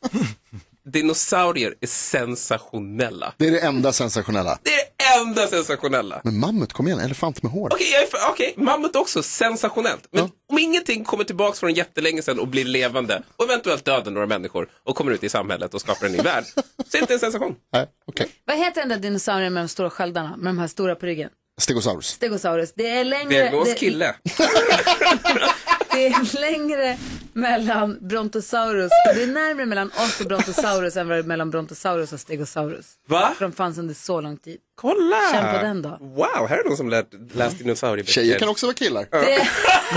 Dinosaurier är sensationella. Det är det enda sensationella. Det är det enda sensationella. Men mammut, kom igen, elefant med hår. Okej, okay, okay, mammut också, sensationellt. Men ja. Om ingenting kommer tillbaka från jättelänge sedan och blir levande och eventuellt dödar några människor och kommer ut i samhället och skapar en ny värld, så är det inte en sensation. Nej, okej. Okay. Vad heter den där dinosaurien med de stora sköldarna, med de här stora på ryggen? Stegosaurus. Stegosaurus. Det är längre... Diagnos kille. Det är längre mellan Brontosaurus. Det är närmare mellan oss och Brontosaurus än vad det är mellan Brontosaurus och Stegosaurus. Va? För de fanns under så lång tid. Kolla! Känn på den då. Wow, här är någon som lärt, läst dinosaurieböcker. Tjejer kan också vara killar. Ja. Det...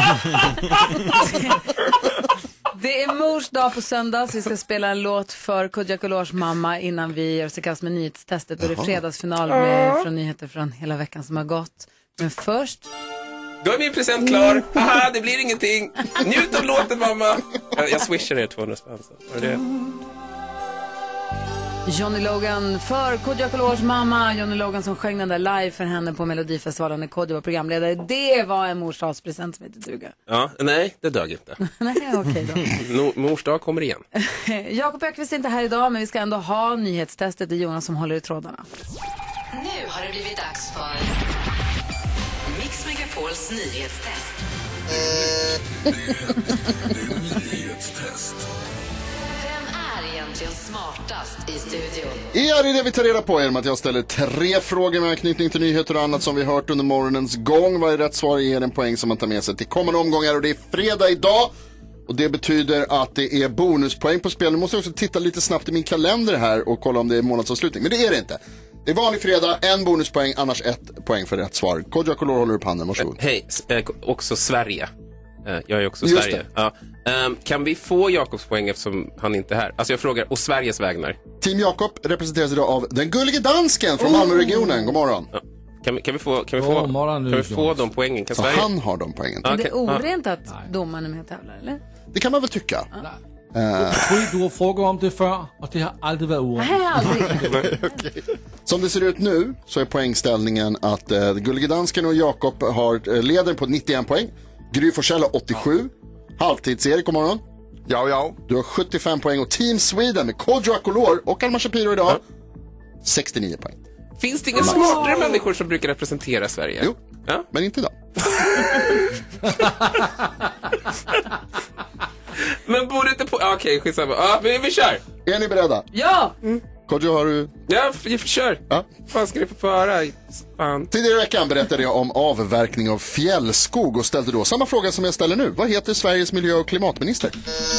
Det är mors dag på söndag, så vi ska spela en låt för Kodjo Kolors mamma innan vi gör oss i kast med nyhetstestet. Och det är fredagsfinal med, från nyheter från hela veckan som har gått. Men först... Då är min present klar. Haha, det blir ingenting. Njut av låten, mamma. Jag, jag swishar er tvåhundra spänn. Var det? Johnny Logan för Kodjo Kolors mamma. Johnny Logan som sjöng den där live för henne på Melodifestivalen när Kodjo var programledare. Det var en morsdagspresent som heter duga. Ja, nej, det dög inte. Nej, okej då. No, mors dag kommer igen. Jakob Ökvist är inte här idag, men vi ska ändå ha nyhetstestet. Det är Jonas som håller i trådarna. Nu har det blivit dags för Mix Megapols nyhetstest. Nyhetstest. Vem är egentligen smartast i studion? Ja, det är det vi tar reda på genom att jag ställer tre frågor med anknytning till nyheter och annat som vi hört under morgonens gång. Varje rätt svar ger en poäng som man tar med sig till kommande omgångar, och det är fredag idag. Och det betyder att det är bonuspoäng på spel. Nu måste jag också titta lite snabbt i min kalender här och kolla om det är månadsavslutning. Men det är det inte. Det är vanlig fredag, en bonuspoäng, annars ett poäng för rätt svar. Kodjo Kolor håller upp handen, varsågod. Eh, Hej, eh, också Sverige. Eh, jag är också Just Sverige. Ja. Um, kan vi få Jakobs poäng eftersom han inte är här? Alltså jag frågar, och Sveriges vägnar. Team Jakob representeras idag av den gullige dansken från Malmöregionen. God morgon. Ja. Kan vi, kan vi få, kan vi få, God morgon, kan vi få de poängen? Kan Så Sverige... han har de poängen. Men det är Okej. orent att domaren är med och tävlar, eller? Det kan man väl tycka. Uh. Du har frågat om det förr och det har aldrig varit orätt. Nej, aldrig. Okay. Som det ser ut nu så är poängställningen att eh, gullige dansken och Jakob har eh, leder på nittioen poäng. Gry Forssell har åttiosju. Halvtids-Erik, god morgon. Ja, ja. Du har sjuttiofem poäng och Team Sweden med Kodjo Kolor och Alma Shapiro idag sextionio poäng. Finns det inga smartare oh. människor som brukar representera Sverige? Jo, ja? Men inte idag. Men borde inte på... Okej, okay, skitsamma. Ja, men vi kör. Är ni beredda? Ja! Mm. Kodjo, har du... Ja, vi kör. Ja. Vad ska ni få föra? Fan. Tidigare i veckan berättade jag om avverkning av fjällskog och ställde då samma fråga som jag ställer nu. Vad heter Sveriges miljö- och klimatminister?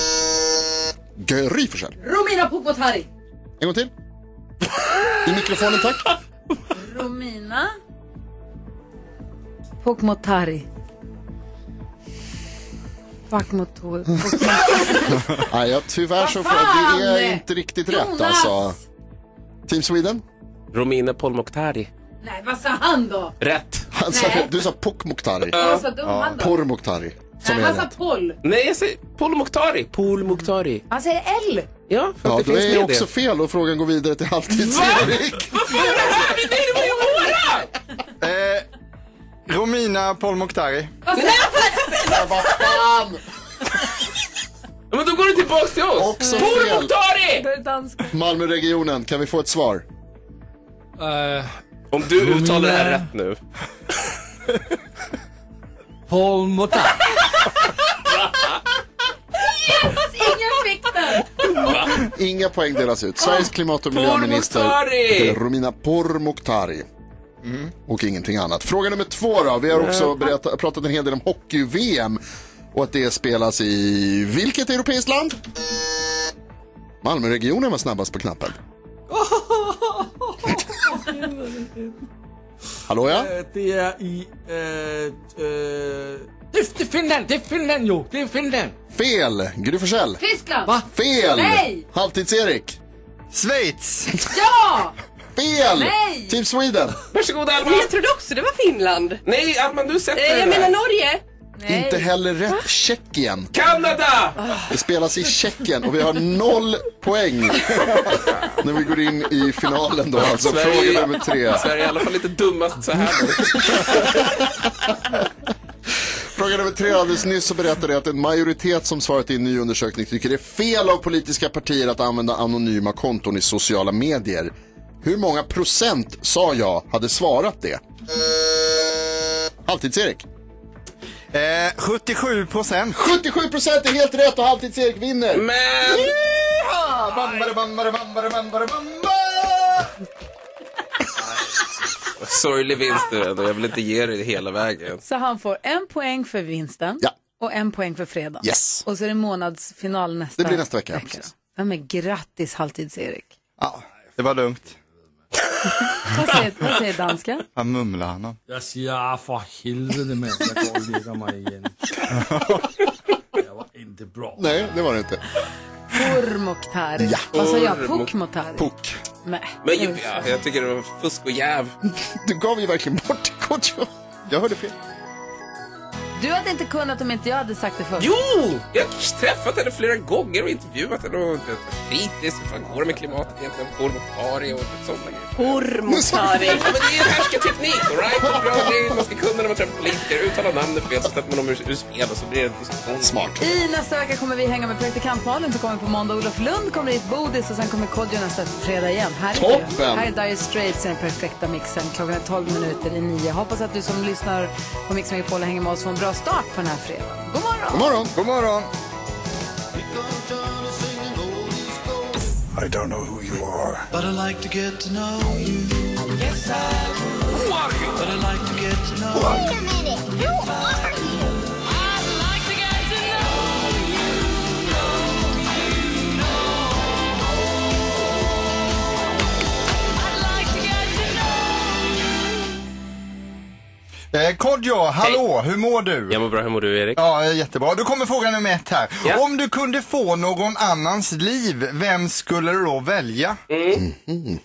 Gry Forssell. Romina Pourmokhtari. En gång till. I mikrofonen, tack. Romina Pourmokhtari. Fuck motor. Nej, ja, tyvärr så får det är inte riktigt Jonas. Rätt alltså. Team Sweden? Romina Pourmokhtari. Nej, vad sa han då? Rätt. Han sa, du sa Pourmokhtari. Ja. Vad sa domaren då? Pourmokhtari. Nej, han sa Pol. Nej, jag säger Pourmokhtari. Pourmokhtari. Han säger L. Ja, för ja det då är det också det. fel och frågan går vidare till halvtids-Erik. Vad fan är det här? Nej, det var ju våra! Eh, Romina Pourmokhtari. Vad vad fan? Men då går du tillbaka till oss. Också Pourmokhtari! Malmöregionen, kan vi få ett svar? Uh, Om du Romina... uttalar det här rätt nu. Pourmokhtari. Yes, ingen fick den. Inga poäng delas ut. Sveriges klimat- och miljöminister Romina Pourmokhtari. Mm. Och ingenting annat. Fråga nummer två då. Vi har också berättat, pratat en hel del om hockey-V M. Och att det spelas i vilket europeiskt land? Malmöregionen var snabbast på knappen. Hallå ja? Det är i... Uh, uh, det är Finland, det är Finland jo. Det är Finland. Fel. Gry Forssell. Tyskland. Va? Fel. Nej. Halvtids-Erik. Schweiz. Ja. Fel. Nej. Team Sweden. Varsågod Alma. Jag trodde också det var Finland. Nej, Alma, du sätter eh, det Jag där. menar Norge. Nej. Inte heller rätt. Tjeckien. Kanada! Det spelas i Tjeckien och vi har noll poäng när vi går in i finalen då. Alltså Sverige, fråga nummer tre. Sverige är i alla fall lite dummast så här. Fråga nummer tre. Alldeles nyss så berättade jag att en majoritet som svarat i en ny undersökning tycker det är fel av politiska partier att använda anonyma konton i sociala medier. Hur många procent sa jag hade svarat det? Halvtids-Erik. Eh, sjuttiosju procent. sjuttiosju procent är helt rätt och Halvtids-Erik vinner. Men... Ja! Bambare, bambare, bambare, bambare, bambare. Sorglig vinst du ändå. Jag vill inte ge dig det hela vägen. Så han får en poäng för vinsten. Ja. Och en poäng för fredag. Yes. Och så är det månadsfinal nästa Det blir nästa vecka. vecka. Ja, men grattis Halvtids-Erik. Ja, det var lugnt. Vad säger, vad säger danska? Han mumlar han. Jag säger, för helvete med jag går och lägger mig igen. Det var inte bra. Nej, det var det inte. Pourmokhtari. Ja. Vad sa jag? Pukmoktari. Puk. Nej. Men ju, ja, jag tycker det var fusk och jäv. Du gav ju verkligen bort Kodjo. Jag hörde fel. Du hade inte kunnat om inte jag hade sagt det först. Jo! Jag har träffat henne flera gånger och intervjuat henne och fritids. Hur fan går det med klimatet egentligen? Pourmokhtari och sådana grejer. Pourmokhtari. Ja, men det är en härskarteknik, all right? Det är bra, det är, man ska kunna när man träffar politiker. Uttala namnet fel så sätter man dem ur, ur spel och så blir det en diskussion. Smart. I nästa vecka kommer vi hänga med praktikant Malin, så kommer på måndag Olof Lund, kommer hit Bodis och sen kommer Kodjo nästa fredag igen. Här är, Toppen! här är Dire Straits i den perfekta mixen. Klockan är tolv minuter i nio. Hoppas att du som lyssnar på Mix Megapol hänger med oss får en bra start på den här fredagen. God morgon! God morgon! God morgon! I don't know who you are, But I like to get to know you. Yes, I would. Who are you? But I like to get to know you. Wait a minute, who are you? I'd like to get to know you, know you, know. I'd like to get to know you. Eh, Kodjo, hallå, hur mår du? Jag mår bra, hur mår du Erik? Ja, jättebra. Du kommer fråga nummer ett här. Ja. Om du kunde få någon annans liv, vem skulle du då välja? Mm. Mm.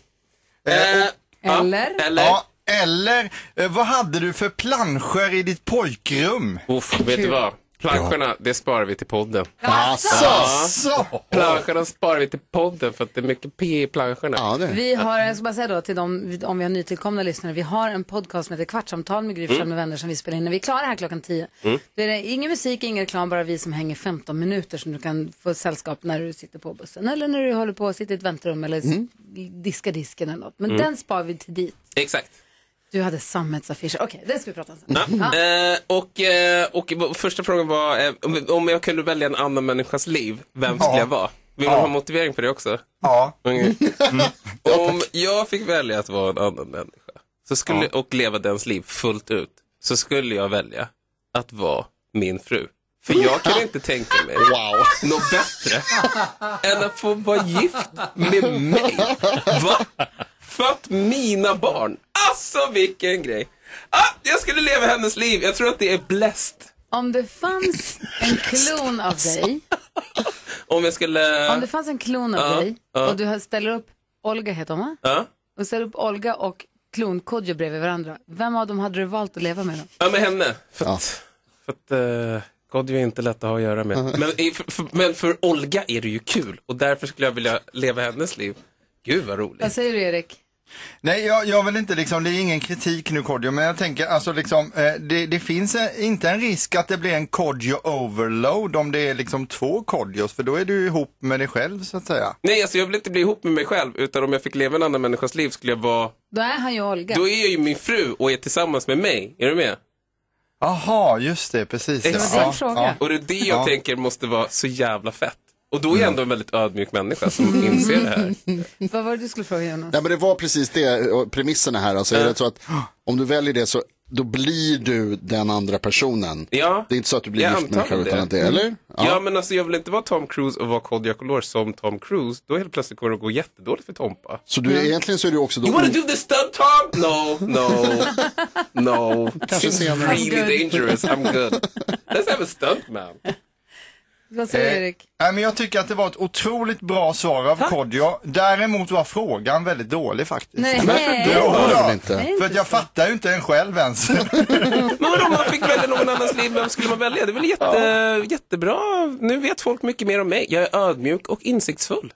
Eh, Eller? Ja, eller? Ja, eller eh, vad hade du för planscher i ditt pojkrum? Uff, vet du vad? Planscherna, det sparar vi till podden. Alltså! Ja. Planscherna sparar vi till podden för att det är mycket P i planscherna. Ja, det. Vi har, jag ska bara säga då till dem, om vi har nytillkomna lyssnare, vi har en podcast som heter Kvartsamtal med Gry Forssell med vänner som vi spelar in när vi är klara här klockan tio. Mm. Det är ingen musik, ingen reklam, bara vi som hänger femton minuter som du kan få sällskap när du sitter på bussen eller när du håller på att sitta i ett väntrum eller Mm. diska disken eller något. Men Mm. den spar vi till dit. Exakt. Du hade sammetsaffischer. Okej, det ska vi prata om sen. Ja. Eh, och, eh, och första frågan var eh, om, om jag kunde välja en annan människas liv, vem skulle Ja. jag vara? Vill Ja. man ha motivering för det också? Ja. Okay. Mm. Om jag fick välja att vara en annan människa så skulle, Ja. och leva dens liv fullt ut, så skulle jag välja att vara min fru. För jag kan inte tänka mig Wow. något bättre än att få vara gift med mig. Va? För att mina barn, alltså vilken grej. Ah, jag skulle leva hennes liv, jag tror att det är blessed. Om det fanns en klon av dig, Om jag skulle... om det fanns en klon av Ja, dig ja. och du ställer upp Olga, heter hon va? Ja, Och ställer upp Olga och klon Kodjo bredvid varandra. Vem av dem hade du valt att leva med då? ja med henne. För Ja. att, för att uh, Kodjo är inte lätt att ha att göra med. Men, i- för, för, men för Olga är det ju kul och därför skulle jag vilja leva hennes liv. Gud vad roligt. Vad säger du Erik? Nej, jag, jag vill inte liksom, det är ingen kritik nu Kodjo, men jag tänker alltså liksom, eh, det, det finns eh, inte en risk att det blir en Kodjo overload om det är liksom två Kodjos, för då är du ihop med dig själv så att säga. Nej, alltså jag vill inte bli ihop med mig själv, utan om jag fick leva en annan människas liv skulle jag vara... Då är han ju Olga. Då är jag ju min fru och är tillsammans med mig. Är du med? Aha, just det, precis. Det var ja. din fråga. Och det är det jag Ja. tänker måste vara så jävla fett. Och då är jag ändå en väldigt ödmjuk människa som inser det här. Vad var det du skulle fråga Jonas? Nej, men det var precis det, och premisserna här. Alltså, är det så att om du väljer det så då blir du den andra personen. Ja, Det är inte så att du blir jag gift med dig antar själv det. utan att det, eller? Ja. men alltså jag vill inte vara Tom Cruise och vara Kodjo Color som Tom Cruise. Då helt plötsligt kommer det att gå jättedåligt för Tompa. Så du, egentligen så är du också då... You wanna do this stunt, Tom? No, no, no. Kanske It's senare. really dangerous. I'm good. Let's have a stunt, man. Vad säger Eh, Erik? nej, men jag tycker att det var ett otroligt bra svar av Kodjo. Däremot var frågan väldigt dålig faktiskt. Nej. Men, Nej. jo, Det var det då. väl inte. Nej, För att jag fattar ju inte en själv ens. Men vadå, om man fick välja någon annans liv, vem skulle man välja? Det är väl jätte, jättebra. Nu vet folk mycket mer om mig. Jag är ödmjuk och insiktsfull.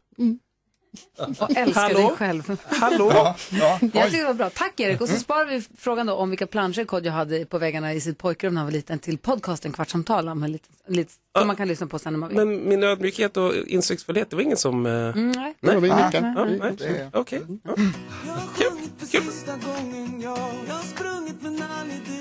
Och älskar Hallå? dig själv. Hallå? Ja, ja. Jag tycker det var bra. Tack Erik. Och så sparar vi frågan då om vilka planscher Kodjo hade på väggarna i sitt pojkrum när han var liten till podcasten Kvartsamtal om en liten, en liten, som man kan lyssna på sen när man vill. Men min ödmjukhet och insiktsfullhet, det var ingen som... eh, Mm, nej. Ja, vi nickar. Ja, nej. Okej. Ja. Kul. Kul. Första gången jag, jag har sprungit men aldrig du